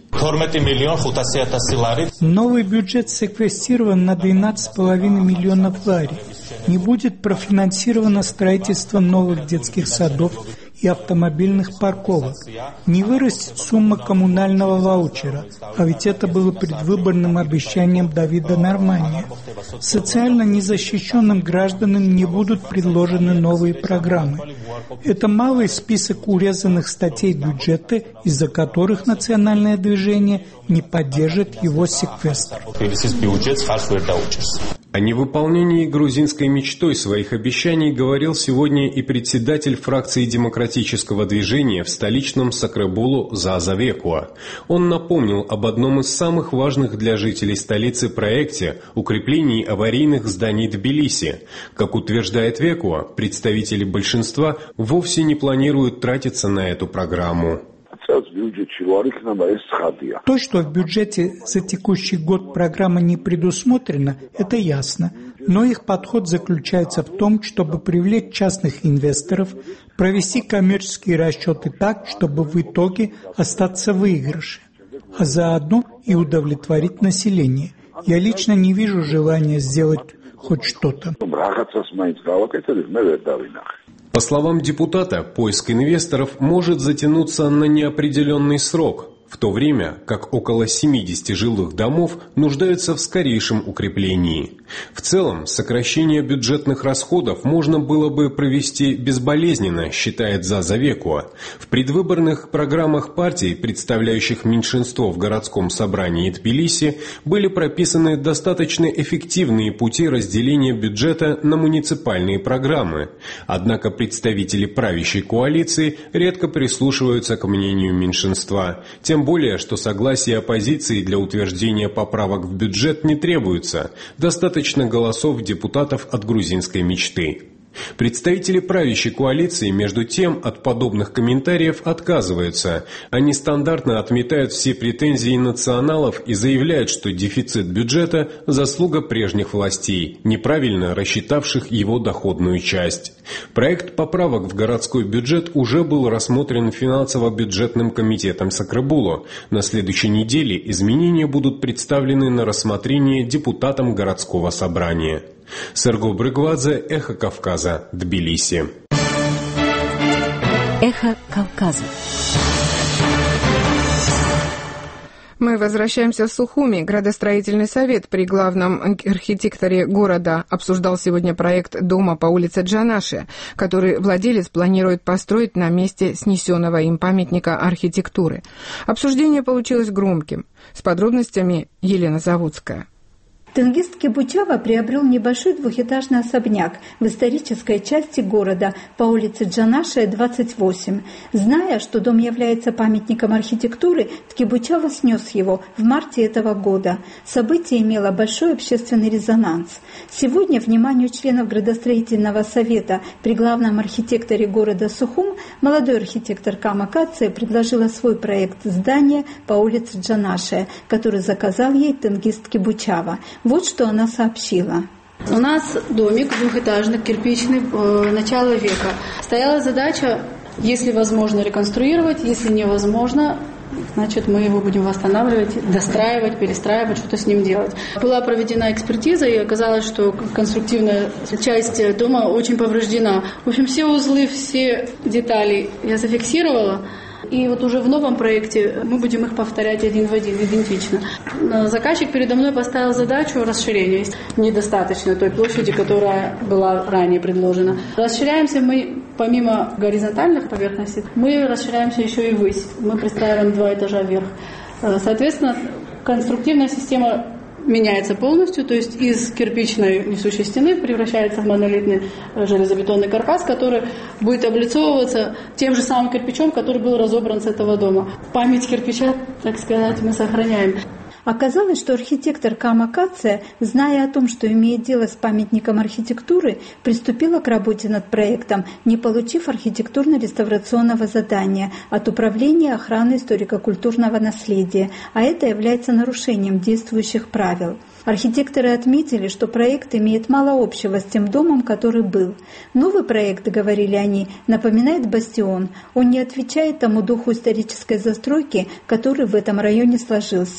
Новый бюджет секвестирован на двенадцать с половиной миллионов лари. Не будет профинансировано строительство новых детских садов и автомобильных парковок. Не вырастет сумма коммунального ваучера, а ведь это было предвыборным обещанием Давида Нормания. Социально незащищенным гражданам не будут предложены новые программы. Это малый список урезанных статей бюджета, из-за которых национальное движение не поддержит его секвестр. О невыполнении грузинской мечтой своих обещаний говорил сегодня и председатель фракции демократического движения в столичном Сакребулу Заза Векуа. Он напомнил об одном из самых важных для жителей столицы проекте – укреплении аварийных зданий Тбилиси. Как утверждает Векуа, представители большинства вовсе не планируют тратиться на эту программу. То, что в бюджете за текущий год программа не предусмотрена, это ясно. Но их подход заключается в том, чтобы привлечь частных инвесторов, провести коммерческие расчеты так, чтобы в итоге остаться в выигрыше, а заодно и удовлетворить население. Я лично не вижу желания сделать хоть что-то. По словам депутата, поиск инвесторов может затянуться на неопределенный срок, в то время как около семидесяти жилых домов нуждаются в скорейшем укреплении. В целом, сокращение бюджетных расходов можно было бы провести безболезненно, считает Заза Векуа. В предвыборных программах партий, представляющих меньшинство в городском собрании Тбилиси, были прописаны достаточно эффективные пути разделения бюджета на муниципальные программы. Однако представители правящей коалиции редко прислушиваются к мнению меньшинства. Тем более, что согласие оппозиции для утверждения поправок в бюджет не требуется. Достаточно голосов депутатов от грузинской мечты. Представители правящей коалиции, между тем, от подобных комментариев отказываются. Они стандартно отметают все претензии националов и заявляют, что дефицит бюджета – заслуга прежних властей, неправильно рассчитавших его доходную часть. Проект поправок в городской бюджет уже был рассмотрен финансово-бюджетным комитетом Сакребулу. На следующей неделе изменения будут представлены на рассмотрение депутатам городского собрания. Серго Брыгвадзе, Эхо Кавказа, Тбилиси. Эхо Кавказа. Мы возвращаемся в Сухуми. Градостроительный совет при главном архитекторе города обсуждал сегодня проект дома по улице Джанаши, который владелец планирует построить на месте снесенного им памятника архитектуры. Обсуждение получилось громким. С подробностями Елена Заводская. Тенгист Кибучава приобрел небольшой двухэтажный особняк в исторической части города по улице Джанашия, двадцать восемь. Зная, что дом является памятником архитектуры, Ткибучава снес его в марте этого года. Событие имело большой общественный резонанс. Сегодня вниманию членов градостроительного совета при главном архитекторе города Сухум молодой архитектор Кама Кация предложила свой проект здания по улице Джанашия, который заказал ей Тенгист Кибучава. Вот что она сообщила. У нас домик двухэтажный, кирпичный, э, начала века. Стояла задача, если возможно, реконструировать, если невозможно, значит, мы его будем восстанавливать, достраивать, перестраивать, что-то с ним делать. Была проведена экспертиза, и оказалось, что конструктивная часть дома очень повреждена. В общем, все узлы, все детали я зафиксировала. И вот уже в новом проекте мы будем их повторять один в один, идентично. Заказчик передо мной поставил задачу расширения недостаточно той площади, которая была ранее предложена. Расширяемся мы помимо горизонтальных поверхностей, мы расширяемся еще и ввысь. Мы пристраиваем два этажа вверх. Соответственно, конструктивная система меняется полностью, то есть из кирпичной несущей стены превращается в монолитный железобетонный каркас, который будет облицовываться тем же самым кирпичом, который был разобран с этого дома. Память кирпича, так сказать, мы сохраняем. Оказалось, что архитектор Кама Кация, зная о том, что имеет дело с памятником архитектуры, приступила к работе над проектом, не получив архитектурно-реставрационного задания от Управления охраны историко-культурного наследия, а это является нарушением действующих правил. Архитекторы отметили, что проект имеет мало общего с тем домом, который был. Новый проект, говорили они, напоминает бастион. Он не отвечает тому духу исторической застройки, который в этом районе сложился.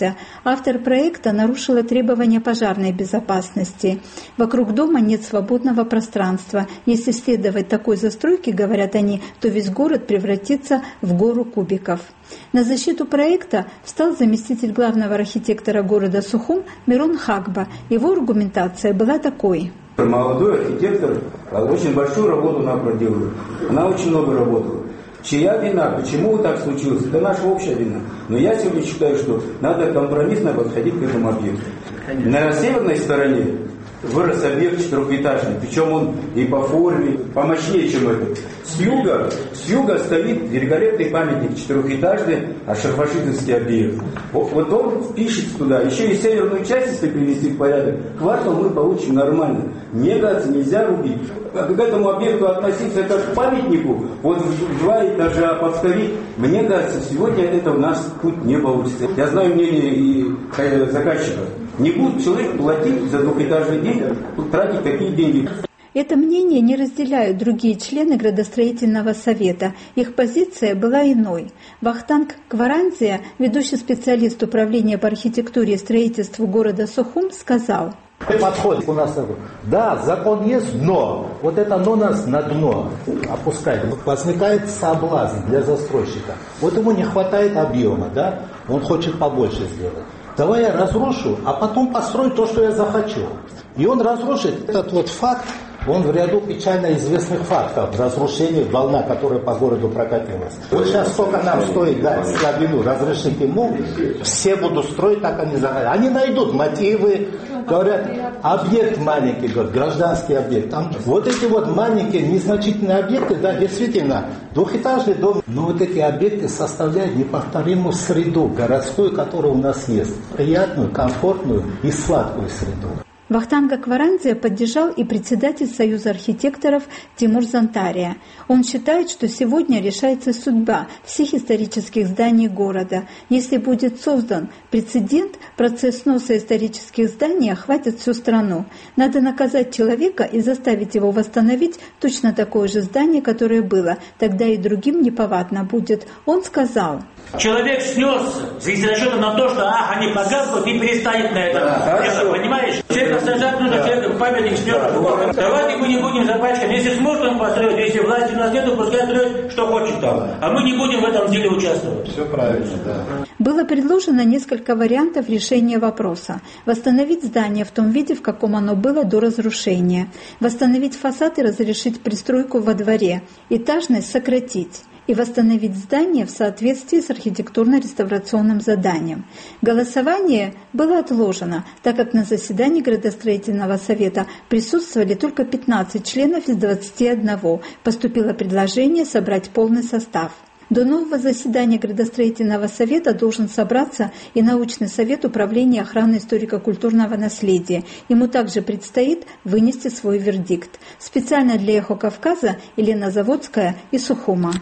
Автор проекта нарушила требования пожарной безопасности. Вокруг дома нет свободного пространства. Если следовать такой застройке, говорят они, то весь город превратится в гору кубиков. На защиту проекта встал заместитель главного архитектора города Сухум Мирон Хакба. Его аргументация была такой. Молодой архитектор очень большую работу она проделала. Она очень много работала. Чья вина? Почему так случилось? Это наша общая вина. Но я сегодня считаю, что надо компромиссно подходить к этому объекту. На северной стороне вырос объект четырехэтажный, причем он и по форме помощнее, чем этот. С юга, с юга стоит великолепный памятник четырехэтажный, ашарфашидовский объект. Вот, вот он пишет туда, еще и северную часть, если привести в порядок, квартал мы получим нормально. Мне кажется, нельзя рубить. К этому объекту относиться как к памятнику, вот в два этажа подставить, мне кажется, сегодня это у нас путь не получится. Я знаю мнение и заказчиков. Не будет человек платить за двухэтажный дом, тратить такие деньги. Это мнение не разделяют другие члены градостроительного совета. Их позиция была иной. Вахтанг Кваранзия, ведущий специалист управления по архитектуре и строительству города Сухум, сказал: подход у нас такой. Да, закон есть, но вот это но нас на дно опускает. Возникает соблазн для застройщика. Вот ему не хватает объема, да? Он хочет побольше сделать. Давай я разрушу, а потом построю то, что я захочу. И он разрушит этот вот факт, он в ряду печально известных фактов разрушения, волна, которая по городу прокатилась. Вот сейчас сколько нам стоит дать слабину, разрешить ему, все будут строить, так они захотят. Они найдут мотивы, говорят, объект маленький, говорят, гражданский объект. Там вот эти вот маленькие, незначительные объекты, да, действительно, двухэтажный дом, но вот эти объекты составляют неповторимую среду городскую, которая у нас есть. Приятную, комфортную и сладкую среду. Вахтанга Кваранзия поддержал и председатель Союза архитекторов Тимур Зантария. Он считает, что сегодня решается судьба всех исторических зданий города. Если будет создан прецедент, процесс сноса исторических зданий охватит всю страну. Надо наказать человека и заставить его восстановить точно такое же здание, которое было. Тогда и другим неповадно будет. Он сказал: человек снес с расчетом на то, что ах, они погаснут и перестанет на это. Да, понимаешь? Человека сажать нужно, человек памятник снес. Давайте мы не будем запачкать. Если сможет он построить, если власти у нас нету, пускай строит, что хочет там. А мы не будем в этом деле участвовать. Все правильно, да. Было предложено несколько вариантов решения вопроса. Восстановить здание в том виде, в каком оно было до разрушения. Восстановить фасад и разрешить пристройку во дворе. Этажность сократить. И восстановить здание в соответствии с архитектурно-реставрационным заданием. Голосование было отложено, так как на заседании градостроительного совета присутствовали только пятнадцать членов из двадцати одного. Поступило предложение собрать полный состав. До нового заседания градостроительного совета должен собраться и научный совет управления охраны историко-культурного наследия. Ему также предстоит вынести свой вердикт. Специально для «Эхо Кавказа» Елена Заводская из Сухума.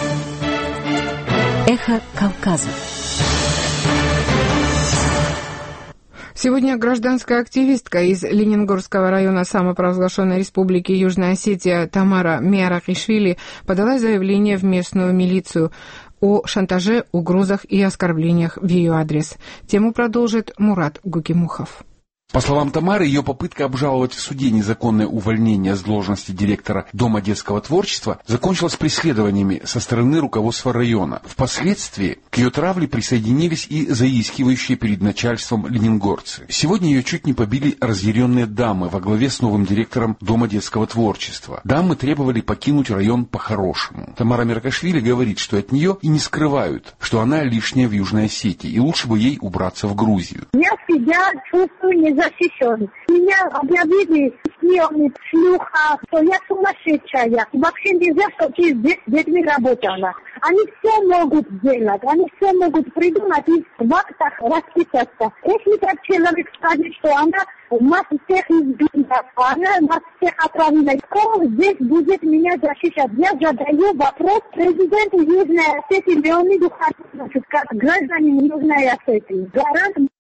Эхо Кавказа. Сегодня гражданская активистка из Ленингорского района самопровозглашенной республики Южная Осетия Тамара Миарахишвили подала заявление в местную милицию о шантаже, угрозах и оскорблениях в ее адрес. Тему продолжит Мурат Гукимухов. По словам Тамары, ее попытка обжаловать в суде незаконное увольнение с должности директора Дома детского творчества закончилась преследованиями со стороны руководства района. Впоследствии к ее травле присоединились и заискивающие перед начальством ленингорцы. Сегодня ее чуть не побили разъяренные дамы во главе с новым директором Дома детского творчества. Дамы требовали покинуть район по-хорошему. Тамара Миарахишвили говорит, что от нее и не скрывают, что она лишняя в Южной Осетии, и лучше бы ей убраться в Грузию. Я себя чувствую незащищенной. Меня объявили шпионы, шлюха, что я сумасшедшая. Вообще нельзя, чтобы с детьми работала. Они все могут сделать, они все могут придумать и в актах расписаться. Если так человек скажет, что она нас всех избила, она нас всех отравила, кто здесь будет меня защищать? Я задаю вопрос президенту Южной Осетии Леониду Хасановичу, как гражданин Южной Осетии. Гарант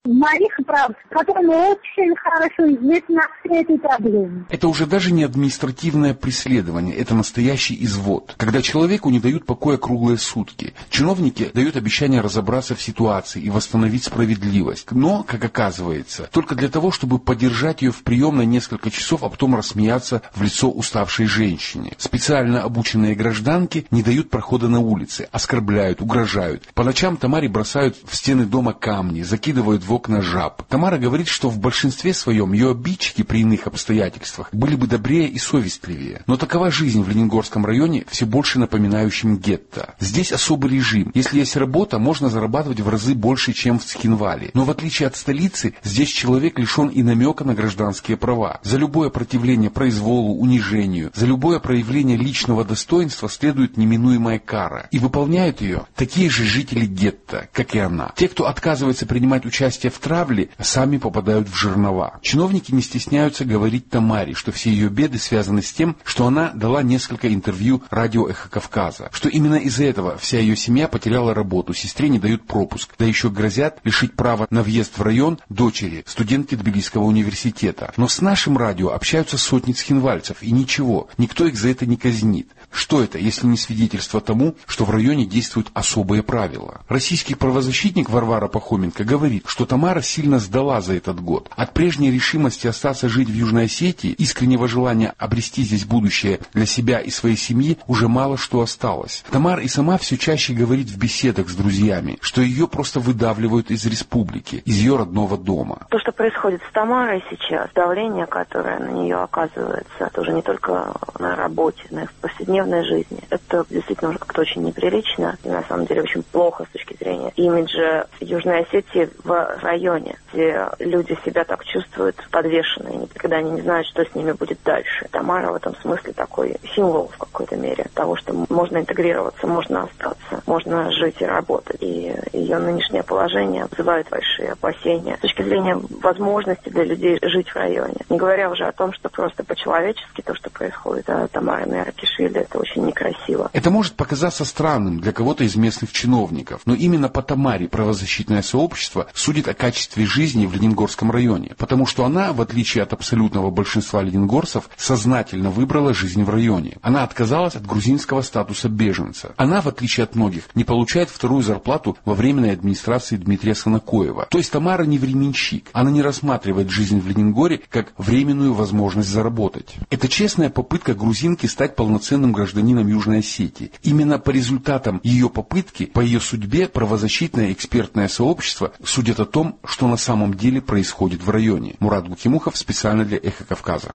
моих прав, которым очень хорошо известна эта проблема. Это уже даже не административное преследование, это настоящий извод, когда человеку не дают покоя круглые сутки. Чиновники дают обещание разобраться в ситуации и восстановить справедливость, но, как оказывается, только для того, чтобы подержать ее в приемной несколько часов, а потом рассмеяться в лицо уставшей женщине. Специально обученные гражданки не дают прохода на улице, оскорбляют, угрожают. По ночам Тамаре бросают в стены дома камни, закидывают в окна жаб. Тамара говорит, что в большинстве своем ее обидчики при иных обстоятельствах были бы добрее и совестливее. Но такова жизнь в Лениногорском районе, все больше напоминающем гетто. Здесь особый режим. Если есть работа, можно зарабатывать в разы больше, чем в Цхинвале. Но в отличие от столицы, здесь человек лишен и намека на гражданские права. За любое противление произволу, унижению, за любое проявление личного достоинства следует неминуемая кара. И выполняют ее такие же жители гетто, как и она. Те, кто отказывается принимать участие в травле, сами попадают в жернова. Чиновники не стесняются говорить Тамаре, что все ее беды связаны с тем, что она дала несколько интервью радио «Эхо Кавказа», что именно из-за этого вся ее семья потеряла работу, сестре не дают пропуск, да еще грозят лишить права на въезд в район дочери, студентки Тбилисского университета. Но с нашим радио общаются сотни цхинвальцев, и ничего, никто их за это не казнит. Что это, если не свидетельство тому, что в районе действуют особые правила? Российский правозащитник Варвара Пахоменко говорит, что Тамара сильно сдала за этот год. От прежней решимости остаться жить в Южной Осетии, искреннего желания обрести здесь будущее для себя и своей семьи, уже мало что осталось. Тамара и сама все чаще говорит в беседах с друзьями, что ее просто выдавливают из республики, из ее родного дома. То, что происходит с Тамарой сейчас, давление, которое на нее оказывается, тоже не только на работе, на их повседневной жизни, это действительно уже как-то очень неприлично и на самом деле очень плохо с точки зрения имиджа Южной Осетии в районе, где люди себя так чувствуют подвешенные, когда они не знают, что с ними будет дальше. Тамара в этом смысле такой символ в какой-то мере того, что можно интегрироваться, можно остаться, можно жить и работать. И ее нынешнее положение вызывает большие опасения с точки зрения возможности для людей жить в районе. Не говоря уже о том, что просто по-человечески то, что происходит с Тамарой Миаракишвили, это очень некрасиво. Это может показаться странным для кого-то из местных чиновников, но именно по Тамаре правозащитное сообщество судит о качестве жизни в Лениногорском районе, потому что она, в отличие от абсолютного большинства лениногорцев, сознательно выбрала жизнь в районе. Она отказалась от грузинского статуса беженца. Она, в отличие от многих, не получает вторую зарплату во временной администрации Дмитрия Санакоева. То есть Тамара не временщик. Она не рассматривает жизнь в Лениногоре как временную возможность заработать. Это честная попытка грузинки стать полноценным гражданином Южной Осетии. Именно по результатам ее попытки, по ее судьбе, правозащитное экспертное сообщество судит о том, что на самом деле происходит в районе. Мурат Гукимухов специально для «Эхо Кавказа».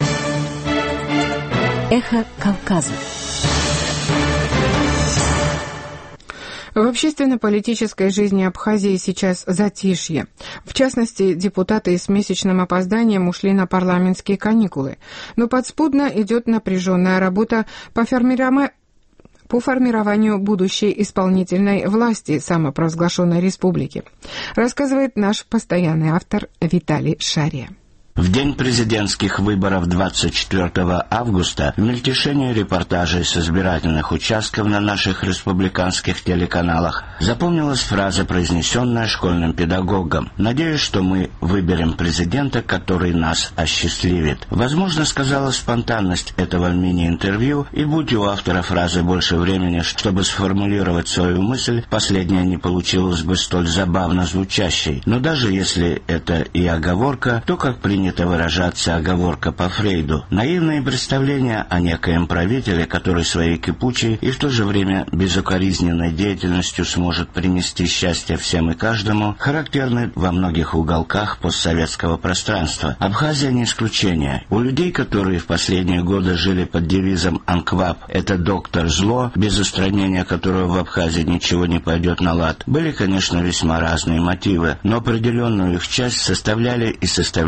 «Эхо Кавказа». В общественно-политической жизни Абхазии сейчас затишье. В частности, депутаты с месячным опозданием ушли на парламентские каникулы. Но подспудно идет напряженная работа по формированию по формированию будущей исполнительной власти самопровозглашенной республики, рассказывает наш постоянный автор Виталий Шария. В день президентских выборов двадцать четвёртого августа в мельтешении репортажей с избирательных участков на наших республиканских телеканалах запомнилась фраза, произнесенная школьным педагогом: «Надеюсь, что мы выберем президента, который нас осчастливит». Возможно, сказала спонтанность этого мини-интервью, и будь у автора фразы больше времени, чтобы сформулировать свою мысль, последняя не получилась бы столь забавно звучащей. Но даже если это и оговорка, то, как принято выражаться, оговорка по Фрейду, наивные представления о некоем правителе, который своей кипучей и в то же время безукоризненной деятельностью сможет принести счастье всем и каждому, характерны во многих уголках постсоветского пространства. Абхазия не исключение. У людей, которые в последние годы жили под девизом «Анкваб» — это доктор зло, без устранения которого в Абхазии ничего не пойдет на лад, были, конечно, весьма разные мотивы, но определенную их часть составляли и составляют те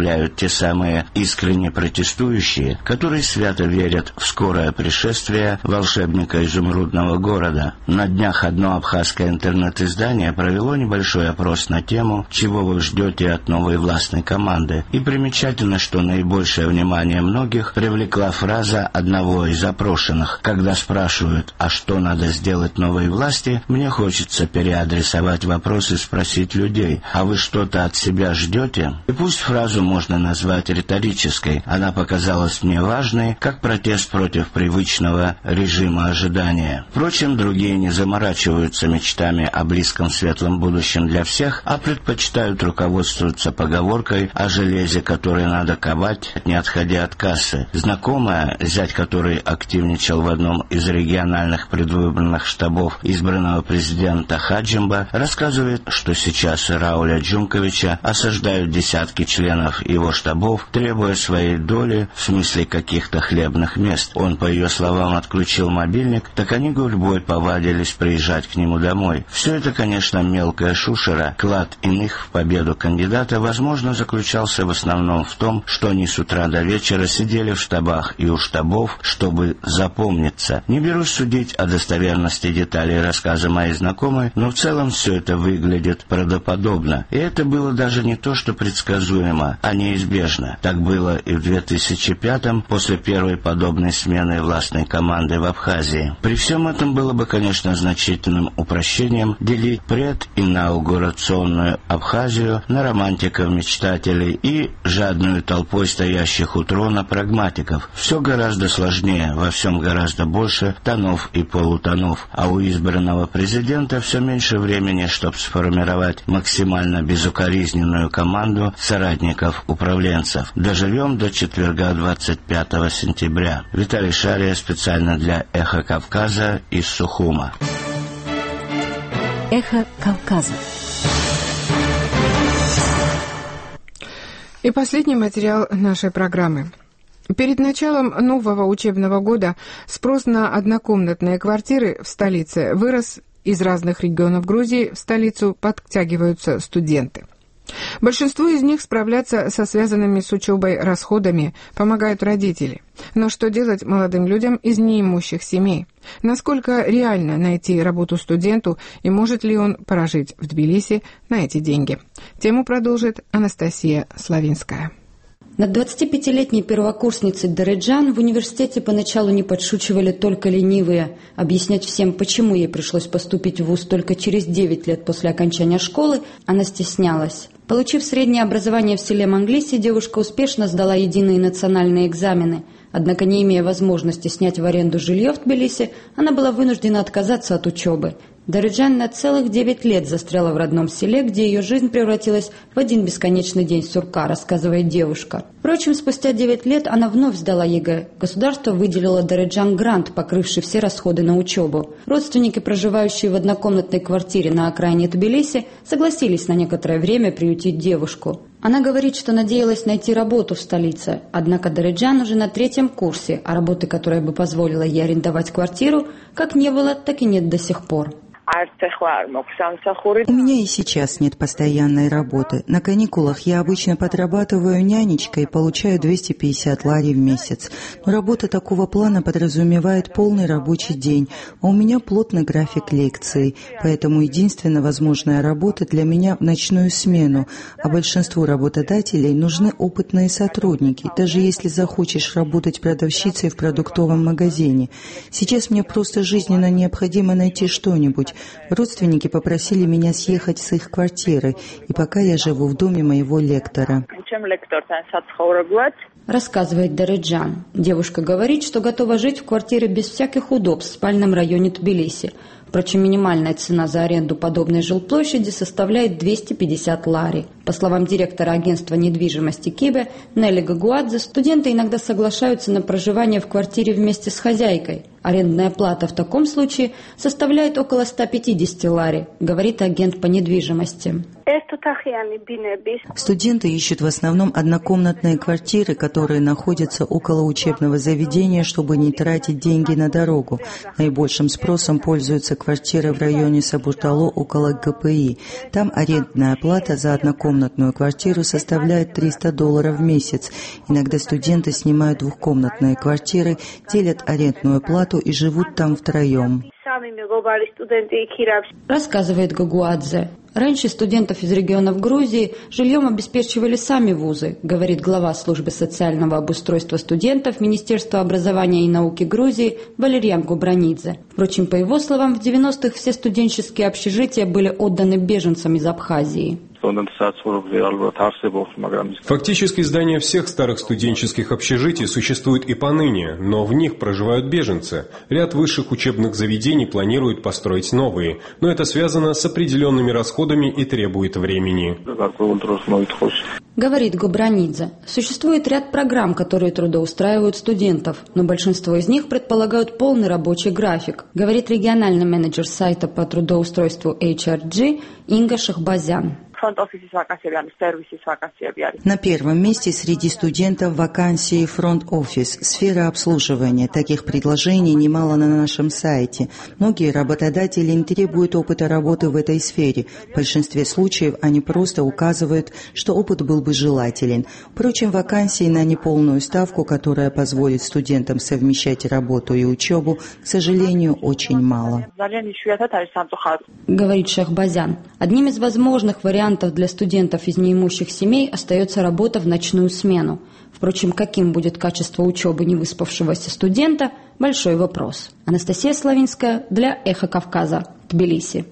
самые искренне протестующие, которые свято верят в скорое пришествие волшебника изумрудного города. На днях одно абхазское интернет-издание провело небольшой опрос на тему «Чего вы ждете от новой властной команды?». И примечательно, что наибольшее внимание многих привлекла фраза одного из опрошенных. Когда спрашивают, а что надо сделать новой власти, мне хочется переадресовать вопрос и спросить людей, а вы что-то от себя ждете? И пусть фразу можно назвать риторической, она показалась мне важной, как протест против привычного режима ожидания. Впрочем, другие не заморачиваются мечтами о близком светлом будущем для всех, а предпочитают руководствоваться поговоркой о железе, которое надо ковать, не отходя от кассы. Знакомая, зять который активничал в одном из региональных предвыборных штабов избранного президента Хаджимба, рассказывает, что сейчас Рауля Джунковича осаждают десятки членов его штабов, требуя своей доли в смысле каких-то хлебных мест. Он, по ее словам, отключил мобильник, так они гурьбой повадились приезжать к нему домой. Все это, конечно, мелкая шушера. Клад иных в победу кандидата, возможно, заключался в основном в том, что они с утра до вечера сидели в штабах и у штабов, чтобы запомниться. Не берусь судить о достоверности деталей рассказа моей знакомой, но в целом все это выглядит правдоподобно. И это было даже не то, что предсказуемо, а неизбежно. Так было и в две тысячи пятом, после первой подобной смены властной команды в Абхазии. При всем этом было бы, конечно, значительным упрощением делить прединаугурационную Абхазию на романтиков-мечтателей и жадную толпой стоящих у трона прагматиков. Все гораздо сложнее, во всем гораздо больше тонов и полутонов, а у избранного президента все меньше времени, чтобы сформировать максимально безукоризненную команду соратников-управленцев. Доживем до четверга двадцать пятого сентября. Виталий Шария специально для «Эхо Кавказа» из Сухума. «Эхо Кавказа». И последний материал нашей программы. Перед началом нового учебного года спрос на однокомнатные квартиры в столице вырос. Из разных регионов Грузии в столицу подтягиваются студенты. Большинству из них справляться со связанными с учебой расходами помогают родители. Но что делать молодым людям из неимущих семей? Насколько реально найти работу студенту и может ли он прожить в Тбилиси на эти деньги? Тему продолжит Анастасия Славинская. Над двадцатипятилетней первокурсницей Дареджан в университете поначалу не подшучивали только ленивые. Объяснять всем, почему ей пришлось поступить в вуз только через девять лет после окончания школы, она стеснялась. Получив среднее образование в селе Манглиси, девушка успешно сдала единые национальные экзамены. Однако, не имея возможности снять в аренду жилье в Тбилиси, она была вынуждена отказаться от учебы. Дареджан на целых девять лет застряла в родном селе, где ее жизнь превратилась в один бесконечный день сурка, рассказывает девушка. Впрочем, спустя девять лет она вновь сдала ЕГЭ. Государство выделило Дареджан грант, покрывший все расходы на учебу. Родственники, проживающие в однокомнатной квартире на окраине Тбилиси, согласились на некоторое время приютить девушку. Она говорит, что надеялась найти работу в столице, однако Дареджан уже на третьем курсе, а работы, которая бы позволила ей арендовать квартиру, как не было, так и нет до сих пор. У меня и сейчас нет постоянной работы. На каникулах я обычно подрабатываю нянечкой и получаю двести пятьдесят лари в месяц. Но работа такого плана подразумевает полный рабочий день, а у меня плотный график лекций, поэтому единственная возможная работа для меня в ночную смену, а большинству работодателей нужны опытные сотрудники, даже если захочешь работать продавщицей в продуктовом магазине. Сейчас мне просто жизненно необходимо найти что-нибудь. Родственники попросили меня съехать с их квартиры, и пока я живу в доме моего лектора. Рассказывает Дареджан. Девушка говорит, что готова жить в квартире без всяких удобств в спальном районе Тбилиси. Впрочем, минимальная цена за аренду подобной жилплощади составляет двести пятьдесят лари. По словам директора агентства недвижимости Кибе Нелли Гагуадзе, студенты иногда соглашаются на проживание в квартире вместе с хозяйкой. Арендная плата в таком случае составляет около ста пятидесяти лари, говорит агент по недвижимости. Студенты ищут в основном однокомнатные квартиры, которые находятся около учебного заведения, чтобы не тратить деньги на дорогу. Наибольшим спросом пользуются квартиры в районе Сабуртало около ГПИ. Там арендная плата за однокомнатную однокомнатную квартиру составляет триста долларов в месяц. Иногда студенты снимают двухкомнатные квартиры, делят арендную плату и живут там втроем. Рассказывает Гагуадзе. Раньше студентов из регионов Грузии жильем обеспечивали сами вузы, говорит глава службы социального обустройства студентов Министерства образования и науки Грузии Валерьян Губранидзе. Впрочем, по его словам, в девяностых все студенческие общежития были отданы беженцам из Абхазии. Фактически здания всех старых студенческих общежитий существуют и поныне, но в них проживают беженцы. Ряд высших учебных заведений планируют построить новые, но это связано с определенными расходами и требует времени. Говорит Губранидзе. Существует ряд программ, которые трудоустраивают студентов, но большинство из них предполагают полный рабочий график, говорит региональный менеджер сайта по трудоустройству эйч ар джи Инга Шахбазян. На первом месте среди студентов вакансии фронт-офис, сфера обслуживания. Таких предложений немало на нашем сайте. Многие работодатели не требуют опыта работы в этой сфере. В большинстве случаев они просто указывают, что опыт был бы желателен. Впрочем, вакансий на неполную ставку, которая позволит студентам совмещать работу и учебу, к сожалению, очень мало. Говорит Шахбазян. Одним из возможных вариантов для студентов из неимущих семей остается работа в ночную смену. Впрочем, каким будет качество учебы невыспавшегося студента – большой вопрос. Анастасия Славинская для «Эхо Кавказа», Тбилиси.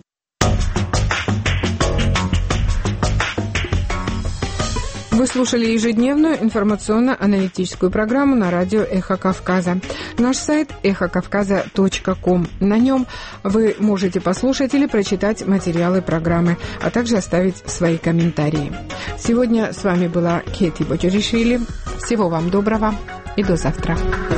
Вы слушали ежедневную информационно-аналитическую программу на радио «Эхо Кавказа». Наш сайт эхо кавказа точка ком. На нем вы можете послушать или прочитать материалы программы, а также оставить свои комментарии. Сегодня с вами была Кети Боджоришвили. Всего вам доброго и до завтра.